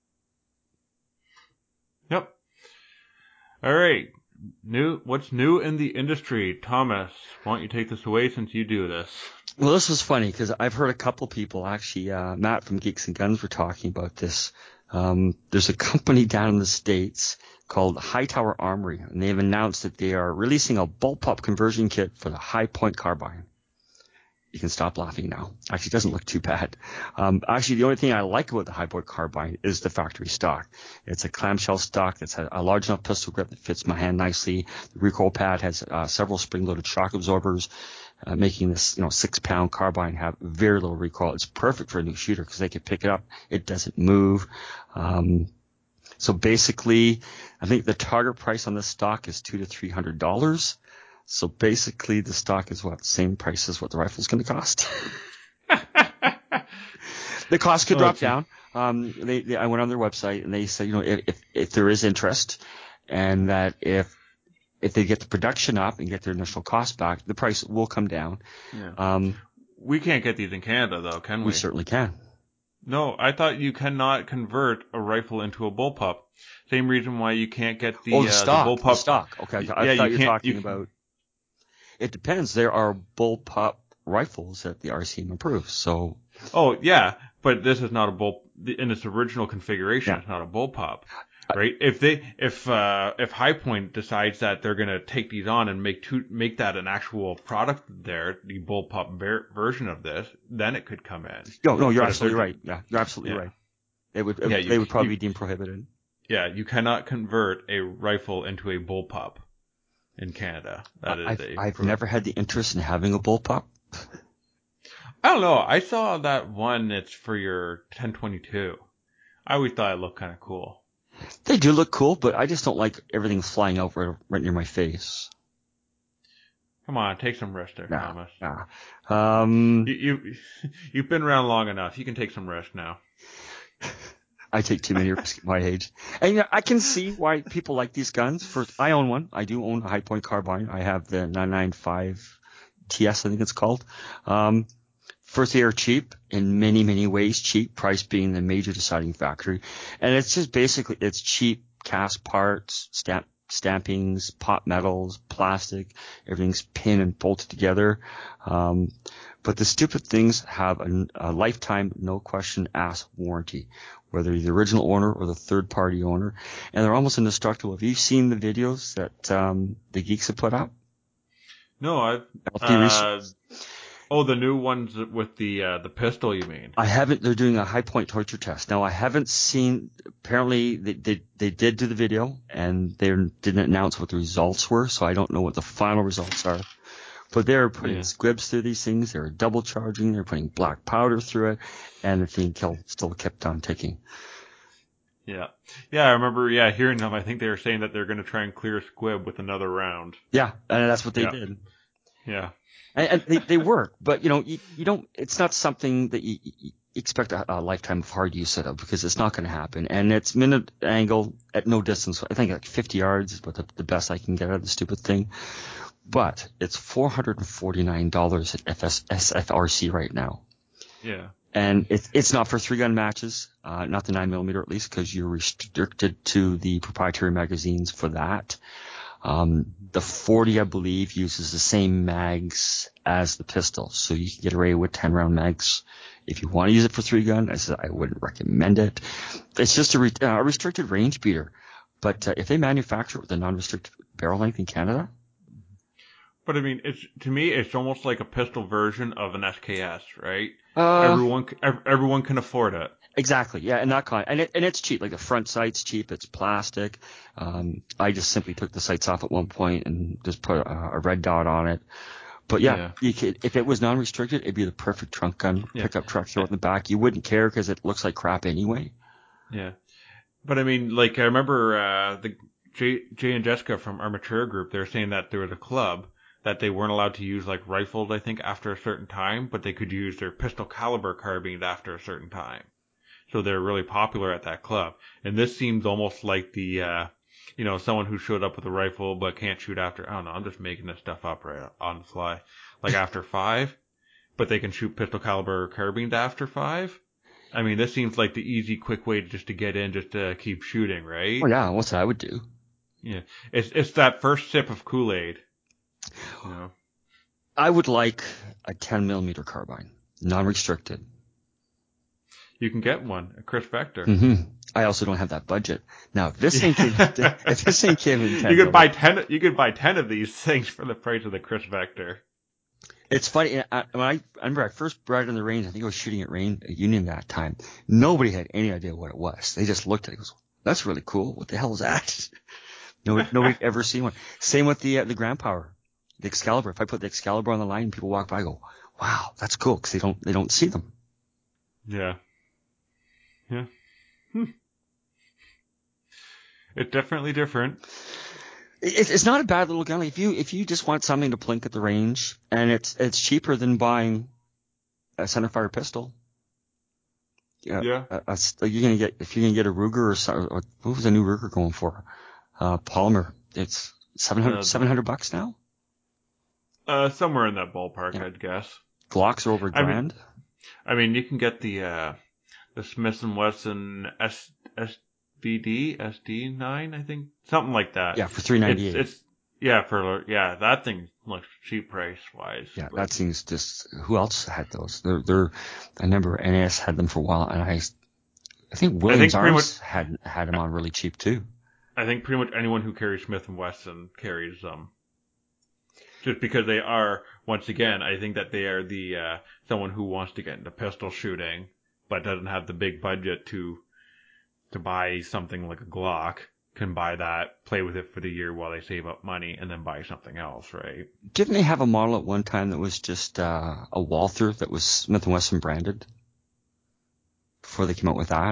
Yep. All right. New. What's new in the industry? Thomas, why don't you take this away since you do this? Well, this was funny because I've heard a couple people, actually, uh, Matt from Geeks and Guns were talking about this. Um, there's a company down in the States called Hightower Armory, and they've announced that they are releasing a bullpup conversion kit for the Hi-Point carbine. You can stop laughing now. Actually, it doesn't look too bad. Um, actually, the only thing I like about the Hi-Point carbine is the factory stock. It's a clamshell stock that's a, a large enough pistol grip that fits my hand nicely. The recoil pad has uh, several spring-loaded shock absorbers, uh, making this, you know, six-pound carbine have very little recoil. It's perfect for a new shooter because they can pick it up. It doesn't move. Um, so basically, I think the target price on this stock is two to three hundred dollars. So basically, the stock is what, same price as what the rifle's going to cost. The cost could Oh, drop geez. down. Um, they, they, I went on their website and they said, you know, if, if, if there is interest, and that if if they get the production up and get their initial cost back, the price will come down. Yeah. Um, We can't get these in Canada, though, can we? we certainly can. No, I thought you cannot convert a rifle into a bullpup. Same reason why you can't get the, oh, the uh, stock. the bullpup. The stock. Okay, I, I Yeah, thought you you were can't- talking you- about. It depends. There are bullpup rifles that the R C M approves. So Oh, yeah, but this is not a bull in its original configuration. Yeah. It's not a bullpup, right? If they, if uh, if Hi-Point decides that they're gonna take these on and make two, make that an actual product, there, the bullpup ver- version of this, then it could come in. no, no, you're But if absolutely they're- right. Yeah, you're absolutely Yeah. right. It would. Yeah, they you- would probably you- be deemed prohibited. Yeah, you cannot convert a rifle into a bullpup in Canada. That is I've, a. I've never had the interest in having a bullpup. I don't know. I saw that one. It's for your ten twenty-two. I always thought it looked kind of cool. They do look cool, but I just don't like everything flying out right, right near my face. Come on, take some rest there, Nah, Thomas. nah. Um, You, you you've been around long enough. You can take some rest now. I take too many risks at my age. And you know, I can see why people like these guns. First, I own one. I do own a Hi-Point carbine. I have the nine ninety-five T S, I think it's called. Um, first, they are cheap in many, many ways. Cheap, price being the major deciding factor. And it's just basically, it's cheap cast parts, stamp, stampings, pot metals, plastic. Everything's pinned and bolted together. Um, but the stupid things have a, a lifetime, no question asked warranty, whether you're the original owner or the third party owner. And they're almost indestructible. Have you seen the videos that um, the geeks have put up? No, I've. Healthy Uh, research. oh, the new ones with the uh, the pistol. You mean? I haven't. They're doing a Hi-Point torture test now. I haven't seen. Apparently, they they, they did do the video, and they didn't announce what the results were. So I don't know what the final results are. But they're putting Yeah. squibs through these things. They're double charging. They're putting black powder through it, and the thing kill, still kept on ticking. Yeah. Yeah, I remember. Yeah, hearing them. I think they were saying that they're going to try and clear Squib with another round. Yeah, and that's what they Yeah. did. Yeah. And, and they, they work, but you know, you, you don't. It's not something that you, you expect a, a lifetime of hard use of because it's not going to happen. And it's minute angle at no distance. I think like fifty yards is what the, the best I can get out of the stupid thing. But it's four hundred and forty nine dollars at F S, S F R C right now, Yeah. and it's it's not for three gun matches, uh, not the nine millimeter at least, because you're restricted to the proprietary magazines for that. Um, the forty, I believe, uses the same mags as the pistol, so you can get away with ten round mags. If you want to use it for three gun, I said I wouldn't recommend it. It's just a, re- uh, a restricted range beater, but uh, if they manufacture it with a non-restricted barrel length in Canada. But I mean, it's to me, it's almost like a pistol version of an S K S, right? Uh, everyone, ev- everyone can afford it. Exactly, yeah, and that kind, and it and it's cheap. Like the front sight's cheap. It's plastic. Um, I just simply took the sights off at one point and just put a, a red dot on it. But yeah, Yeah. You could, if it was non-restricted, it'd be the perfect trunk gun, Yeah. pickup truck, throw it in the back. You wouldn't care because it looks like crap anyway. Yeah, but I mean, like I remember uh, the Jay, Jay and Jessica from Armature Group. They were saying that there was a club that they weren't allowed to use like rifles, I think, after a certain time, but they could use their pistol caliber carbines after a certain time. So they're really popular at that club. And this seems almost like the, uh, you know, someone who showed up with a rifle but can't shoot after, I don't know, I'm just making this stuff up right on the fly. Like after five, but they can shoot pistol caliber carbines after five. I mean, this seems like the easy, quick way just to get in, just to keep shooting, right? Well, yeah, what's that I would do? Yeah. It's, it's that first sip of Kool-Aid. You know? I would like a ten millimeter carbine, non-restricted. You can get one, a Chris Vector. Mm-hmm. I also don't have that budget. Now, if this thing came, if this thing came in ten, you could buy ten. You could buy ten of these things for the price of the Chris Vector. It's funny. I, when I, I remember I first brought it in the range. I think I was shooting at Rain at Union that time. Nobody had any idea what it was. They just looked at it and goes, "That's really cool. What the hell is that?" Nobody, nobody ever seen one. Same with the uh, the Grand Power, the Excalibur. If I put the Excalibur on the line, people walk by, and go, "Wow, that's cool," because they don't they don't see them. Yeah. Yeah. Hmm. It's definitely different. It, it's not a bad little gun. Like if you if you just want something to plink at the range, and it's it's cheaper than buying a centerfire pistol. Yeah. Yeah. A, a, like you're gonna get if you're gonna get a Ruger or, so, or what was the new Ruger going for? Uh, Polymer. It's seven hundred Uh, seven hundred bucks now. Uh, somewhere in that ballpark, Yeah. I'd guess. Glocks are over a I mean- grand. I mean, you can get the uh, the Smith and Wesson S S V D S D nine, I think, something like that. Yeah, for three ninety eight. It's, it's yeah for yeah that thing looks cheap price wise. Yeah, but- that seems just. Who else had those? They're, they're. I remember N A S had them for a while, and I, I think Williams pretty Arms had had them on really cheap too. I think pretty much anyone who carries Smith and Wesson carries them. Just because they are, once again, I think that they are the uh, someone who wants to get into pistol shooting, but doesn't have the big budget to to buy something like a Glock, can buy that, play with it for the year while they save up money, and then buy something else, right? Didn't they have a model at one time that was just uh, a Walther that was Smith and Wesson branded? Before they came out with that.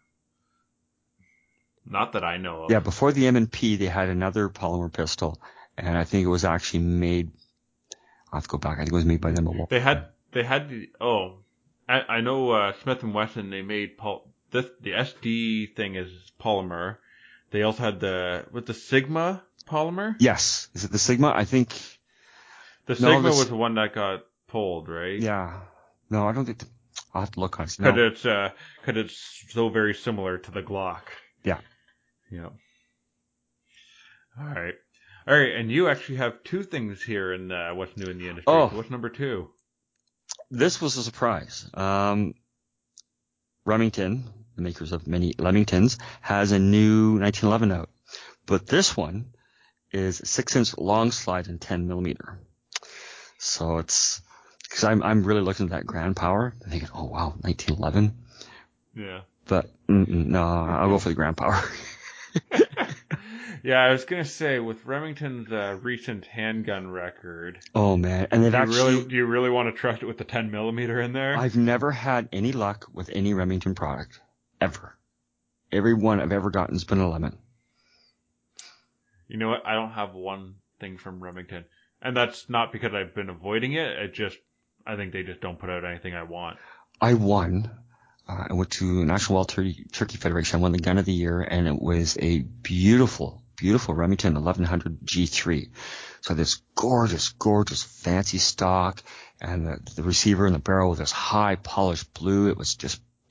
Not that I know of. Yeah, before the M and P, they had another polymer pistol, and I think it was actually made. I'll have to go back. I think it was made by them. They had they had the oh, I, I know uh, Smith and Wesson. They made pol- this the S D thing is polymer. They also had the with the Sigma polymer. Yes, is it the Sigma? I think. The No, Sigma this- was the one that got pulled, right? Yeah. No, I don't think. The, I'll have to look on it. Because No. it's uh, cause it's so very similar to the Glock. Yeah. Yeah. All right. All right, and you actually have two things here in uh, what's new in the industry. Oh. So what's number two? This was a surprise. Um, Remington, the makers of many Lemingtons, has a new nineteen eleven out, but this one is six inch long slide and ten millimeter. So it's because I'm I'm really looking at that Grand Power, and thinking, oh wow, nineteen eleven. Yeah. But mm-mm, no, I'll go for the Grand Power. Yeah, I was gonna say with Remington's uh, recent handgun record, Oh man, and they've do you actually. really do you really want to trust it with the ten millimeter in there? I've never had any luck with any Remington product ever. Every one I've ever gotten has been a lemon. You know what? I don't have one thing from Remington, and that's not because I've been avoiding it. It just I think they just don't put out anything I want. I won. Uh, I went to National Wild Turkey, Turkey Federation. I won the Gun of the Year, and it was a beautiful, beautiful Remington eleven hundred G three. So this gorgeous, gorgeous, fancy stock, and the, the receiver and the barrel with this high polished blue. It was just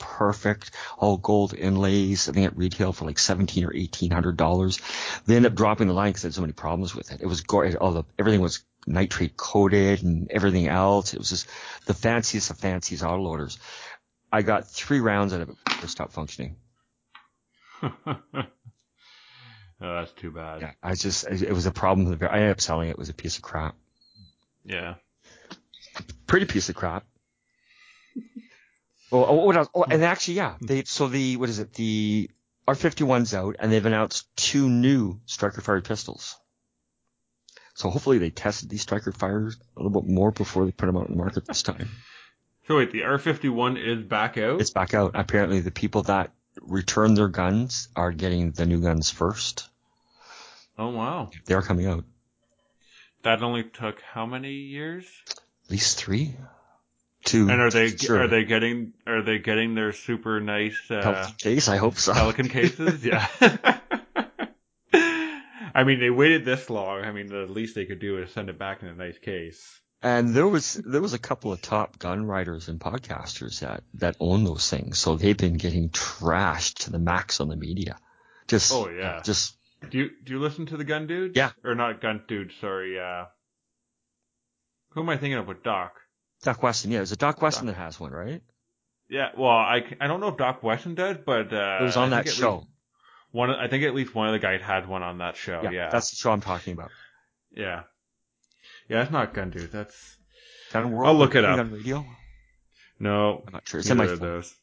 perfect, all gold inlays. I think it retailed for like seventeen or eighteen hundred dollars. They ended up dropping the line because they had so many problems with it. It was gore. All the everything was nitrate coated and everything else. It was just the fanciest of fanciest autoloaders. I got three rounds out of it before it stopped functioning. Oh, that's too bad. Yeah, I just it was a problem. I ended up selling it. It was a piece of crap. Yeah. Pretty piece of crap. Oh, oh, what else? Oh, and actually, yeah, they so the what is it? The R fifty-one's out, and they've announced two new striker fired pistols. So hopefully they tested these striker fires a little bit more before they put them out in the market this time. So wait, the R fifty-one is back out? It's back out. Apparently, the people that return their guns are getting the new guns first. Oh wow! They are coming out. That only took how many years? At least three. Two. And are they sure. are they getting are they getting their super nice uh, Pelican case? I hope so. Pelican cases? Yeah. I mean, they waited this long. I mean, the least they could do is send it back in a nice case. And there was there was a couple of top gun writers and podcasters that, that own those things, so they've been getting trashed to the max on the media. Just oh yeah. Just do you do you listen to the Gun Dudes? Yeah. Or not Gun Dudes? Sorry. Uh, who am I thinking of with Doc? Doc Weston. Yeah, it was a Doc Weston Doc. that has one, right? Yeah. Well, I, I don't know if Doc Weston does, but uh, it was on I that think show. Least, one, I think at least one of the guys had one on that show. Yeah, yeah. That's the show I'm talking about. Yeah. Yeah, that's not Gun Dude. That's. Gun World. I'll look it up. Gun Radio. No, I'm not sure. It's in my phone. Those.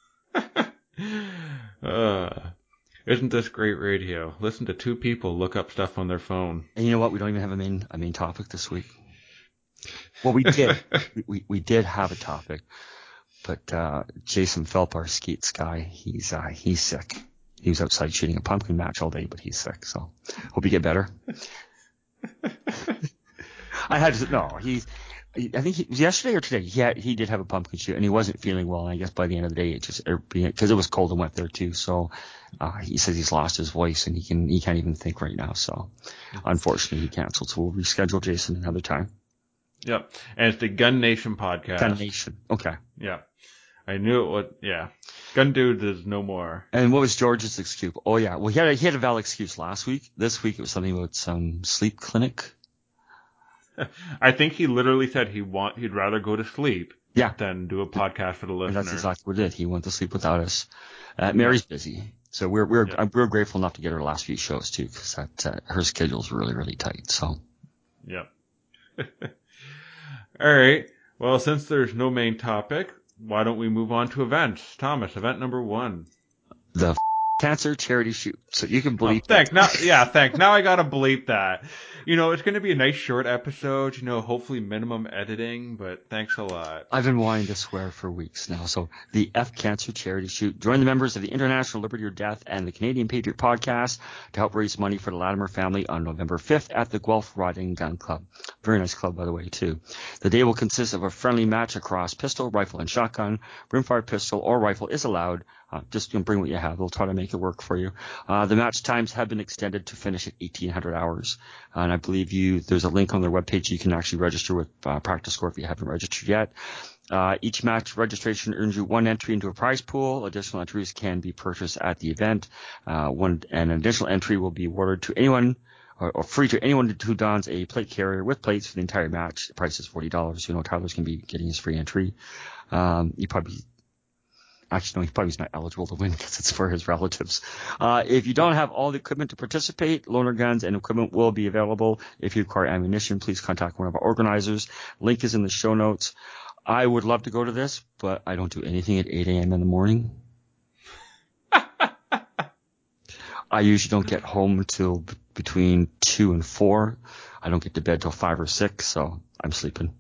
uh, isn't this great radio? Listen to two people look up stuff on their phone. And you know what? We don't even have a main a main topic this week. Well, we did. we, we we did have a topic, but uh, Jason Phelp, our Skeets guy, he's uh, he's sick. He was outside shooting a pumpkin match all day, but he's sick. So hope you get better. I had to no. He's. I think he, it was yesterday or today. He had, he did have a pumpkin shoot, and he wasn't feeling well. And I guess by the end of the day, it just because it was cold and wet there too. So uh, he says he's lost his voice and he can he can't even think right now. So unfortunately, he canceled. So we'll reschedule Jason another time. Yep, and it's the Gun Nation podcast. Gun Nation. Okay. Yeah, I knew it would. Yeah, Gun Dude is no more. And what was George's excuse? Oh yeah, well he had a, he had a valid excuse last week. This week it was something about some sleep clinic. I think he literally said he want he'd rather go to sleep yeah. than do a podcast for the listener. And that's exactly what it did. He went to sleep without us. Uh, Mary's busy, so we're we're yeah. we're grateful enough to get her last few shows too, because that uh, her schedule's really really tight. So. Yep. All right. Well, since there's no main topic, why don't we move on to events? Thomas, event number one. The f- cancer charity shoot. So you can bleep. Oh, thanks. Now, yeah, thanks. Now I gotta bleep that. You know, it's going to be a nice short episode, you know, hopefully minimum editing, but thanks a lot. I've been wanting to swear for weeks now. So the F Cancer Charity Shoot. Join the members of the International Liberty or Death and the Canadian Patriot Podcast to help raise money for the Latimer family on November fifth at the Guelph Riding Gun Club. Very nice club, by the way, too. The day will consist of a friendly match across pistol, rifle, and shotgun. Rimfire pistol or rifle is allowed. Uh, just you know, bring what you have. We'll try to make it work for you. Uh, the match times have been extended to finish at eighteen hundred hours. Uh, and I believe you, there's a link on their webpage. You can actually register with uh, Practice Score if you haven't registered yet. Uh, each match registration earns you one entry into a prize pool. Additional entries can be purchased at the event. Uh, one, and an additional entry will be awarded to anyone or, or free to anyone who dons a plate carrier with plates for the entire match. The price is forty dollars. You know, Tyler's going to be getting his free entry. Um, you probably Actually, no, he probably is not eligible to win because it's for his relatives. Uh, if you don't have all the equipment to participate, loaner guns and equipment will be available. If you require ammunition, please contact one of our organizers. Link is in the show notes. I would love to go to this, but I don't do anything at eight a.m. in the morning. I usually don't get home until b- between two and four. I don't get to bed till five or six, so I'm sleeping.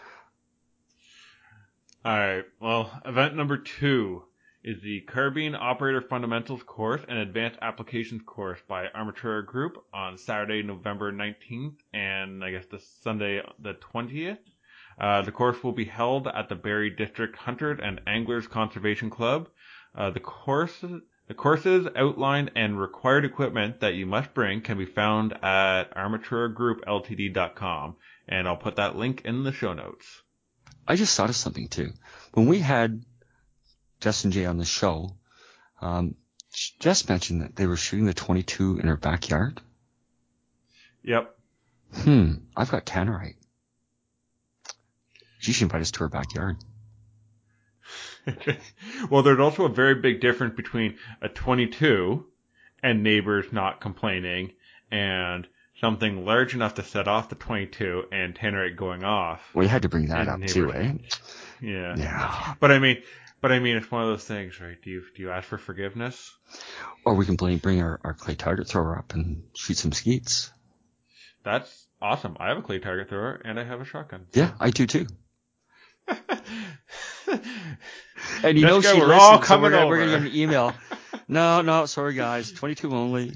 All right. Well, event number two is the Carbine Operator Fundamentals course and Advanced Applications course by Armatura Group on Saturday, November nineteenth, and I guess the Sunday, the twentieth. Uh, the course will be held at the Barrie District Hunter and Anglers Conservation Club. Uh, the course, the courses outlined and required equipment that you must bring can be found at armatura group l t d dot com, and I'll put that link in the show notes. I just thought of something too. When we had Jess and Jay on the show, um, Jess mentioned that they were shooting the twenty-two in her backyard. Yep. Hmm. I've got Tannerite. She should invite us to her backyard. Well, there's also a very big difference between a twenty-two and neighbors not complaining and something large enough to set off the twenty-two and Tannerite going off. Well, you had to bring that up too, eh? Yeah. Yeah. But I mean, but I mean, it's one of those things, right? Do you do you ask for forgiveness? Or we can bring, bring our, our clay target thrower up and shoot some skeets. That's awesome. I have a clay target thrower and I have a shotgun. Yeah, I do too. And you know Jessica, she we're listens, all so coming we're, gonna- over. we're going to get an email. No, no, sorry guys, twenty-two only.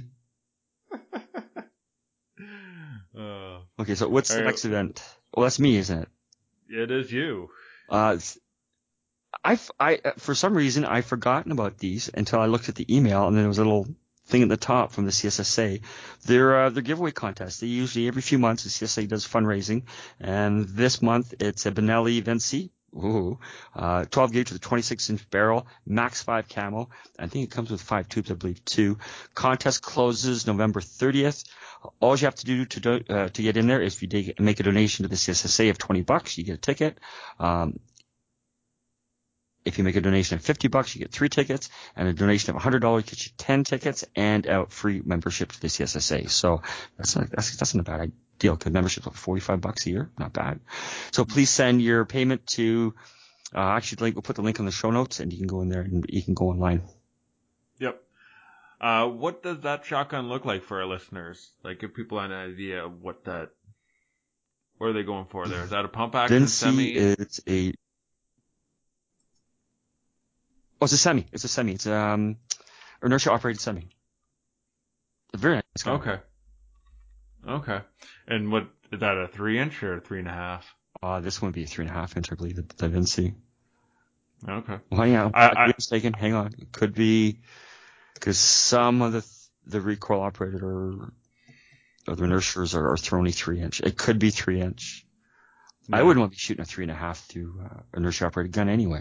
Uh, Okay, so what's the right. next event? Well, that's me, isn't it? it is you. Uh, I, I, for some reason, I've forgotten about these until I looked at the email, and then there was a little thing at the top from the C S S A. They're, uh, their giveaway contest. They usually, every few months, the C S S A does fundraising, and this month, it's a Benelli Vinci. Ooh, uh, twelve gauge with a twenty-six inch barrel, max five camo. I think it comes with five tubes, I believe, too. Contest closes November thirtieth. All you have to do to do, uh, to get in there is if you do, make a donation to the C S S A of twenty bucks, you get a ticket. Um, if you make a donation of fifty bucks, you get three tickets, and a donation of one hundred dollars gets you ten tickets and a free membership to the C S S A. So that's not, that's, that's not a bad deal, because membership's like forty-five bucks a year. Not bad. So please send your payment to, uh, actually, link, we'll put the link in the show notes, and you can go in there and you can go online. Yep. Uh, what does that shotgun look like for our listeners? Like, give people an idea of what that, what are they going for there? Is that a pump action Vinci, semi? it's a, oh, it's a semi. It's a semi. It's um, inertia operated semi. A very nice gun. Okay. Okay. And what, is that a three inch or a three and a half? Uh, this one would be a three and a half inch, I believe, the, the Vinci. Okay. Well, hang on. I- I, could I- be mistaken. Hang on. It could be, because some of the, the recoil operated or, or the inertias are, are only three inch. It could be three inch. I Yeah. wouldn't want to be shooting a three and a half through uh, inertia operated gun anyway.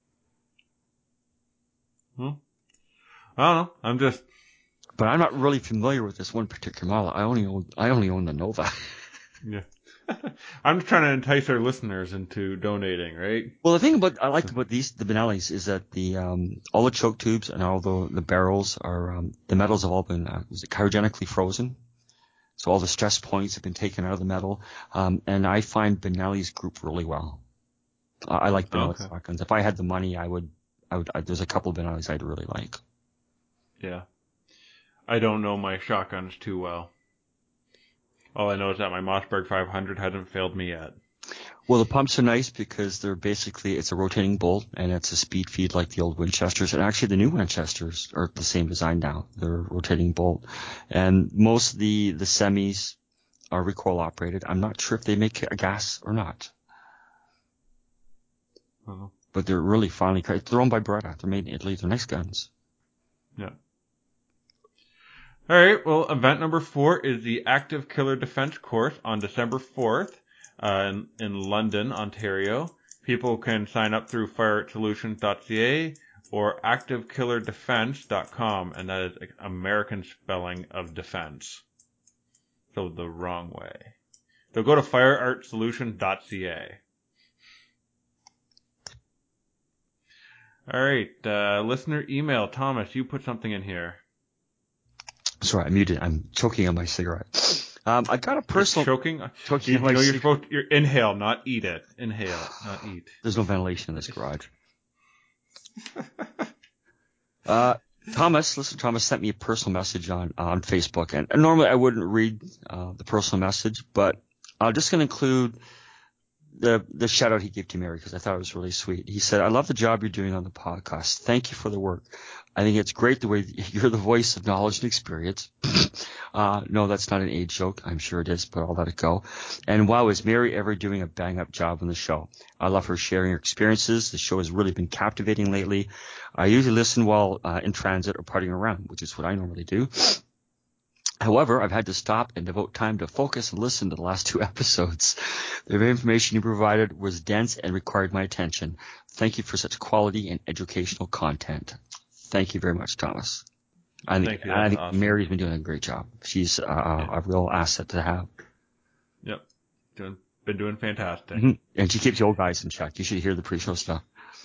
Hmm. I don't know. I'm just, But I'm not really familiar with this one particular model. I only own, I only own the Nova. yeah. I'm just trying to entice our listeners into donating, right? Well, the thing about I like about these the Benellis is that the um, all the choke tubes and all the the barrels are um, the metals have all been uh, was it cryogenically frozen, so all the stress points have been taken out of the metal. Um, and I find Benelli's group really well. I, I like Benelli Okay. shotguns. If I had the money, I would. I would. I, there's a couple of Benellis I'd really like. Yeah. I don't know my shotguns too well. All I know is that my Mossberg five hundred hasn't failed me yet. Well, the pumps are nice because they're basically, it's a rotating bolt and it's a speed feed like the old Winchesters. And actually the new Winchesters are the same design now. They're a rotating bolt. And most of the, the semis are recoil operated. I'm not sure if they make a gas or not. Uh-huh. But they're really finely, they're owned by Beretta. They're made in Italy. They're nice guns. Yeah. All right. Well, event number four is the Active Killer Defense course on December fourth uh, in, in London, Ontario. People can sign up through fire art solutions dot c a or active killer defense dot com, and that is American spelling of defense. So the wrong way. So go to fire art solutions dot c a. All right. Uh, listener email. Thomas, you put something in here. Sorry, I muted. I'm choking on my cigarette. Um, I got a personal. You're choking. choking You, on you my know you're cigarette. supposed to, you're inhale, not eat it. Inhale, not eat. There's no ventilation in this garage. Uh, Thomas, listen, Thomas sent me a personal message on on Facebook, and, and normally I wouldn't read uh, the personal message, but I'm just going to include the the shout out he gave to Mary because I thought it was really sweet. He said, "I love the job you're doing on the podcast. Thank you for the work. I think it's great the way you're the voice of knowledge and experience." uh, no, that's not an age joke. I'm sure it is, but I'll let it go. And wow, is Mary ever doing a bang up job on the show? I love her sharing her experiences. The show has really been captivating lately. I usually listen while uh, in transit or partying around, which is what I normally do. However, I've had to stop and devote time to focus and listen to the last two episodes. The information you provided was dense and required my attention. Thank you for such quality and educational content. Thank you very much, Thomas. I think, Thank you. I think Awesome. Mary's been doing a great job. She's uh, yeah. a real asset to have. Yep. Doing, been doing fantastic. Mm-hmm. And she keeps the old guys in check. You should hear the pre-show stuff.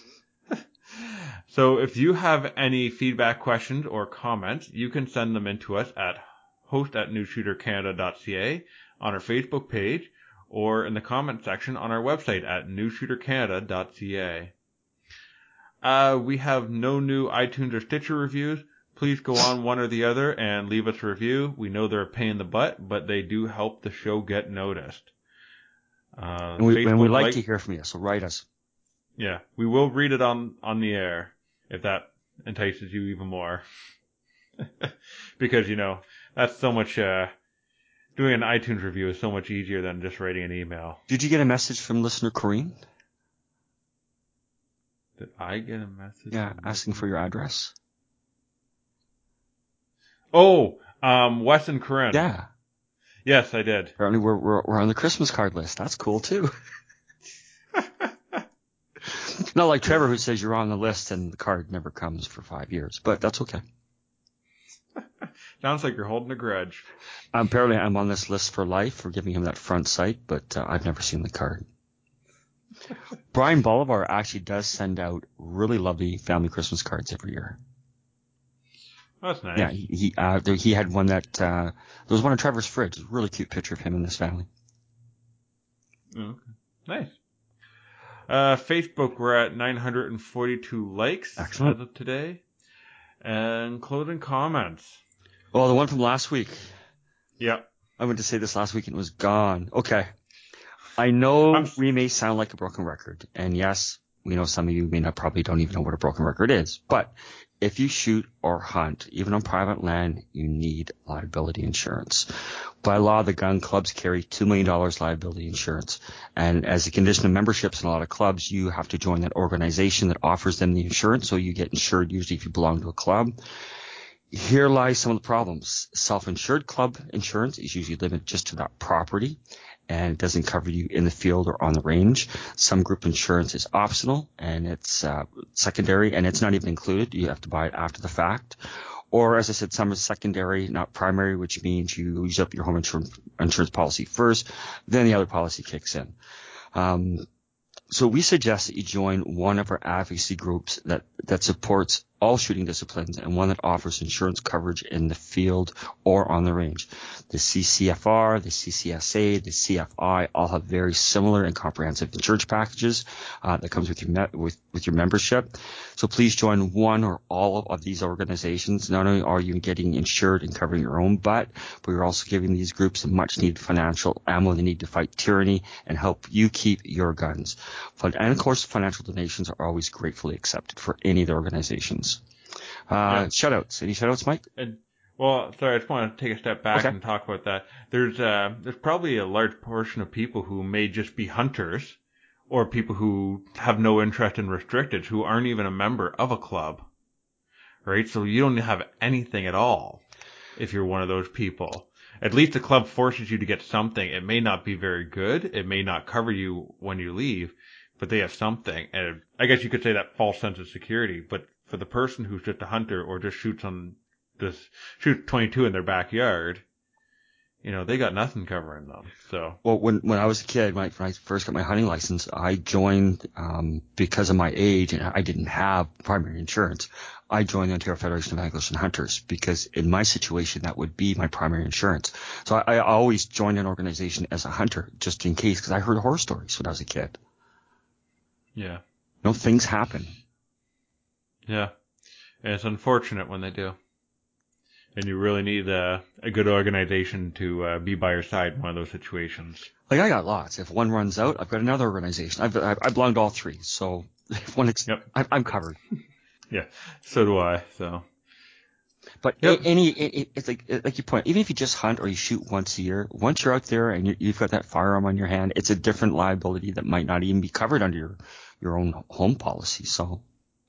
So if you have any feedback, questions, or comments, you can send them in to us at host at new shooter canada dot c a, on our Facebook page, or in the comment section on our website at new shooter canada dot c a. Uh, we have no new iTunes or Stitcher reviews. Please go on one or the other and leave us a review. We know they're a pain in the butt, but they do help the show get noticed. Uh, and we, and we like like, to hear from you, so write us. Yeah, we will read it on, on the air if that entices you even more. Because, you know, that's so much, uh, doing an iTunes review is so much easier than just writing an email. Did you get a message from listener Corrine? Did I get a message? Yeah, asking for your address. Oh, um, Wes and Corinne. Yeah. Yes, I did. Apparently we're, we're, we're on the Christmas card list. That's cool too. Not like Trevor who says you're on the list and the card never comes for five years, but that's okay. Sounds like you're holding a grudge. Um, apparently I'm on this list for life for giving him that front sight, but uh, I've never seen the card. Brian Bolivar actually does send out really lovely family Christmas cards every year. That's nice. Yeah, he he, uh, there, he had one that uh, there was one in Trevor's fridge. A really cute picture of him and his family. Okay. Nice. Uh, Facebook, we're at nine hundred forty-two likes Excellent. as of today. And closing comments. Oh, the one from last week. Yep. I went to say this last week and it was gone. Okay. I know I'm... we may sound like a broken record. And yes, we know some of you may not probably don't even know what a broken record is. But if you shoot or hunt, even on private land, you need liability insurance. By law, the gun clubs carry two million dollars liability insurance. And as a condition of memberships in a lot of clubs, you have to join that organization that offers them the insurance. So you get insured usually if you belong to a club. Here lies some of the problems. Self-insured club insurance is usually limited just to that property, and it doesn't cover you in the field or on the range. Some group insurance is optional, and it's uh, secondary, and it's not even included. You have to buy it after the fact. Or, as I said, some is secondary, not primary, which means you use up your home insurance, insurance policy first, then the other policy kicks in. Um, so we suggest that you join one of our advocacy groups that, that supports all shooting disciplines and one that offers insurance coverage in the field or on the range. The C C F R, the C C S A, the C F I all have very similar and comprehensive insurance packages uh, that comes with your me- with, with your membership. So please join one or all of these organizations. Not only are you getting insured and covering your own butt, but you're also giving these groups much needed financial ammo they need to fight tyranny and help you keep your guns. And of course, financial donations are always gratefully accepted for any of the organizations. Uh, yeah. Shoutouts. Any shoutouts, Mike? And, well, sorry, I just want to take a step back okay. and talk about that. There's uh, there's probably a large portion of people who may just be hunters or people who have no interest in restricted who aren't even a member of a club, right? So you don't have anything at all if you're one of those people. At least the club forces you to get something. It may not be very good. It may not cover you when you leave, but they have something. And I guess you could say that false sense of security, but for the person who's just a hunter or just shoots on this, shoots twenty-two in their backyard, you know, they got nothing covering them. So, well, when when I was a kid, when I, when I first got my hunting license, I joined um, because of my age and I didn't have primary insurance. I joined the Ontario Federation of Anglers and Hunters because in my situation that would be my primary insurance. So I, I always joined an organization as a hunter just in case because I heard horror stories when I was a kid. Yeah. You know, things happen. Yeah. And it's unfortunate when they do. And you really need a, a good organization to uh, be by your side in one of those situations. Like I got lots. If one runs out, I've got another organization. I've, I, I belong to all three. So if one, ex- yep. I, I'm covered. Yeah. So do I. So. But yep. any, it, it's like, like you point, even if you just hunt or you shoot once a year, once you're out there and you, you've got that firearm on your hand, it's a different liability that might not even be covered under your, your own home policy. So.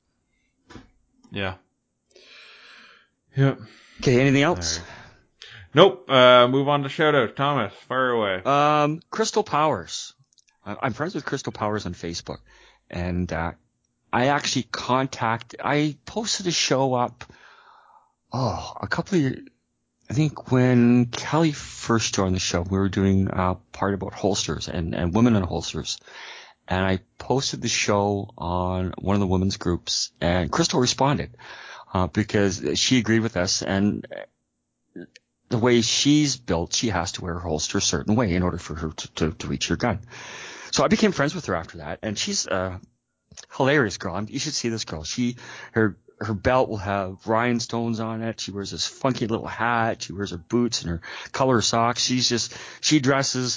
Yeah. Yep. Okay. Anything else? Right. Nope. Uh, move on to shoutouts. Thomas, fire away. Um, Crystal Powers. I- I'm friends with Crystal Powers on Facebook, and uh, I actually contacted. I posted a show up. Oh, a couple of years. I think when Kelly first joined the show, we were doing a part about holsters and, and women in holsters. And I posted the show on one of the women's groups, and Crystal responded uh, because she agreed with us. And the way she's built, she has to wear her holster a certain way in order for her to, to, to reach her gun. So I became friends with her after that, and she's a hilarious girl. You should see this girl. She her her belt will have rhinestones on it. She wears this funky little hat. She wears her boots and her color socks. She's just she dresses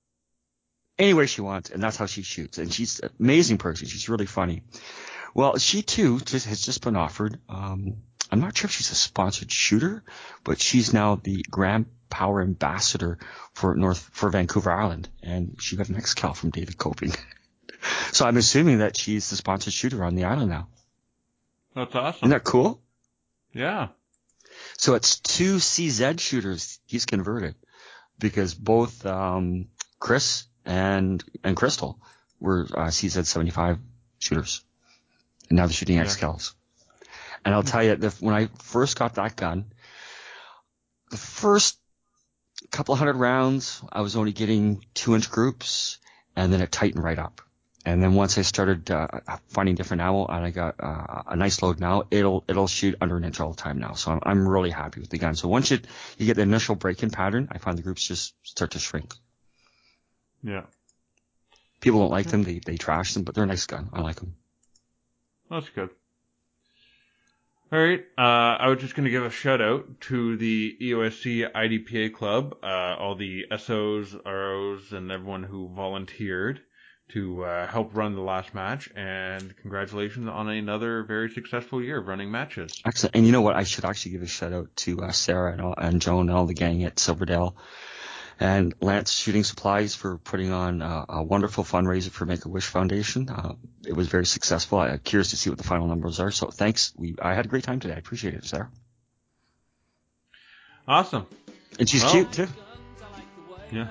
any way she wants, and that's how she shoots. And she's an amazing person. She's really funny. Well, she too just has just been offered. Um, I'm not sure if she's a sponsored shooter, but she's now the Grand Power Ambassador for North for Vancouver Island, and she got an X-Cal from David Coping. So I'm assuming that she's the sponsored shooter on the island now. That's awesome. Isn't that cool? Yeah. So it's two C Z shooters he's converted because both um, Chris and and Crystal were uh, C Z seventy-five shooters, and now they're shooting Yeah. X-Cals. And I'll tell you, the, when I first got that gun, the first couple hundred rounds, I was only getting two-inch groups, and then it tightened right up. And then once I started uh, finding different ammo, and I got uh, a nice load now, it'll it'll shoot under an inch all the time now. So I'm, I'm really happy with the gun. So once you you get the initial break-in pattern, I find the groups just start to shrink. Yeah. People don't like them; they they trash them, but they're a nice gun. I like them. That's good. All right. Uh, I was just going to give a shout out to the E O S C I D P A club, uh, all the S Os, R Os, and everyone who volunteered to uh, help run the last match. And congratulations on another very successful year of running matches. Excellent. And you know what? I should actually give a shout out to uh, Sarah and, all, and Joan and all the gang at Silverdale and Lance Shooting Supplies for putting on uh, a wonderful fundraiser for Make-A-Wish Foundation. Uh, it was very successful. I'm curious to see what the final numbers are. So thanks. We I had a great time today. I appreciate it, Sarah. Awesome. And she's Well, cute, too. Yeah.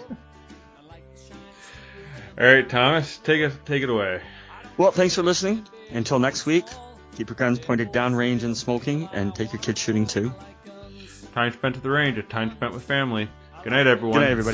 All right, Thomas, take it take it away. Well, thanks for listening. Until next week, keep your guns pointed downrange and smoking, and take your kids shooting, too. Time spent at the range, a time spent with family. Good night, everyone. Good night, everybody.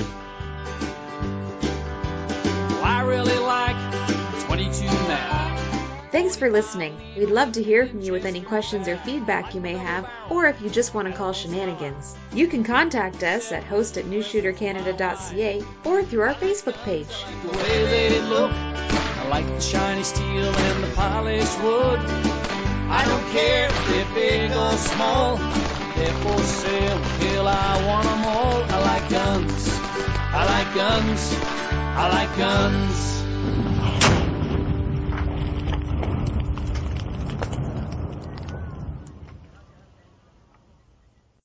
Well, I really like twenty-two Mag. Thanks for listening. We'd love to hear from you with any questions or feedback you may have, or if you just want to call shenanigans. You can contact us at host at new shooter canada dot c a or through our Facebook page. The way they look, I like the shiny steel and the polished wood. I don't care if they're big or small, they're for sale. Hell, I want them all. I like guns. I like guns. I like guns.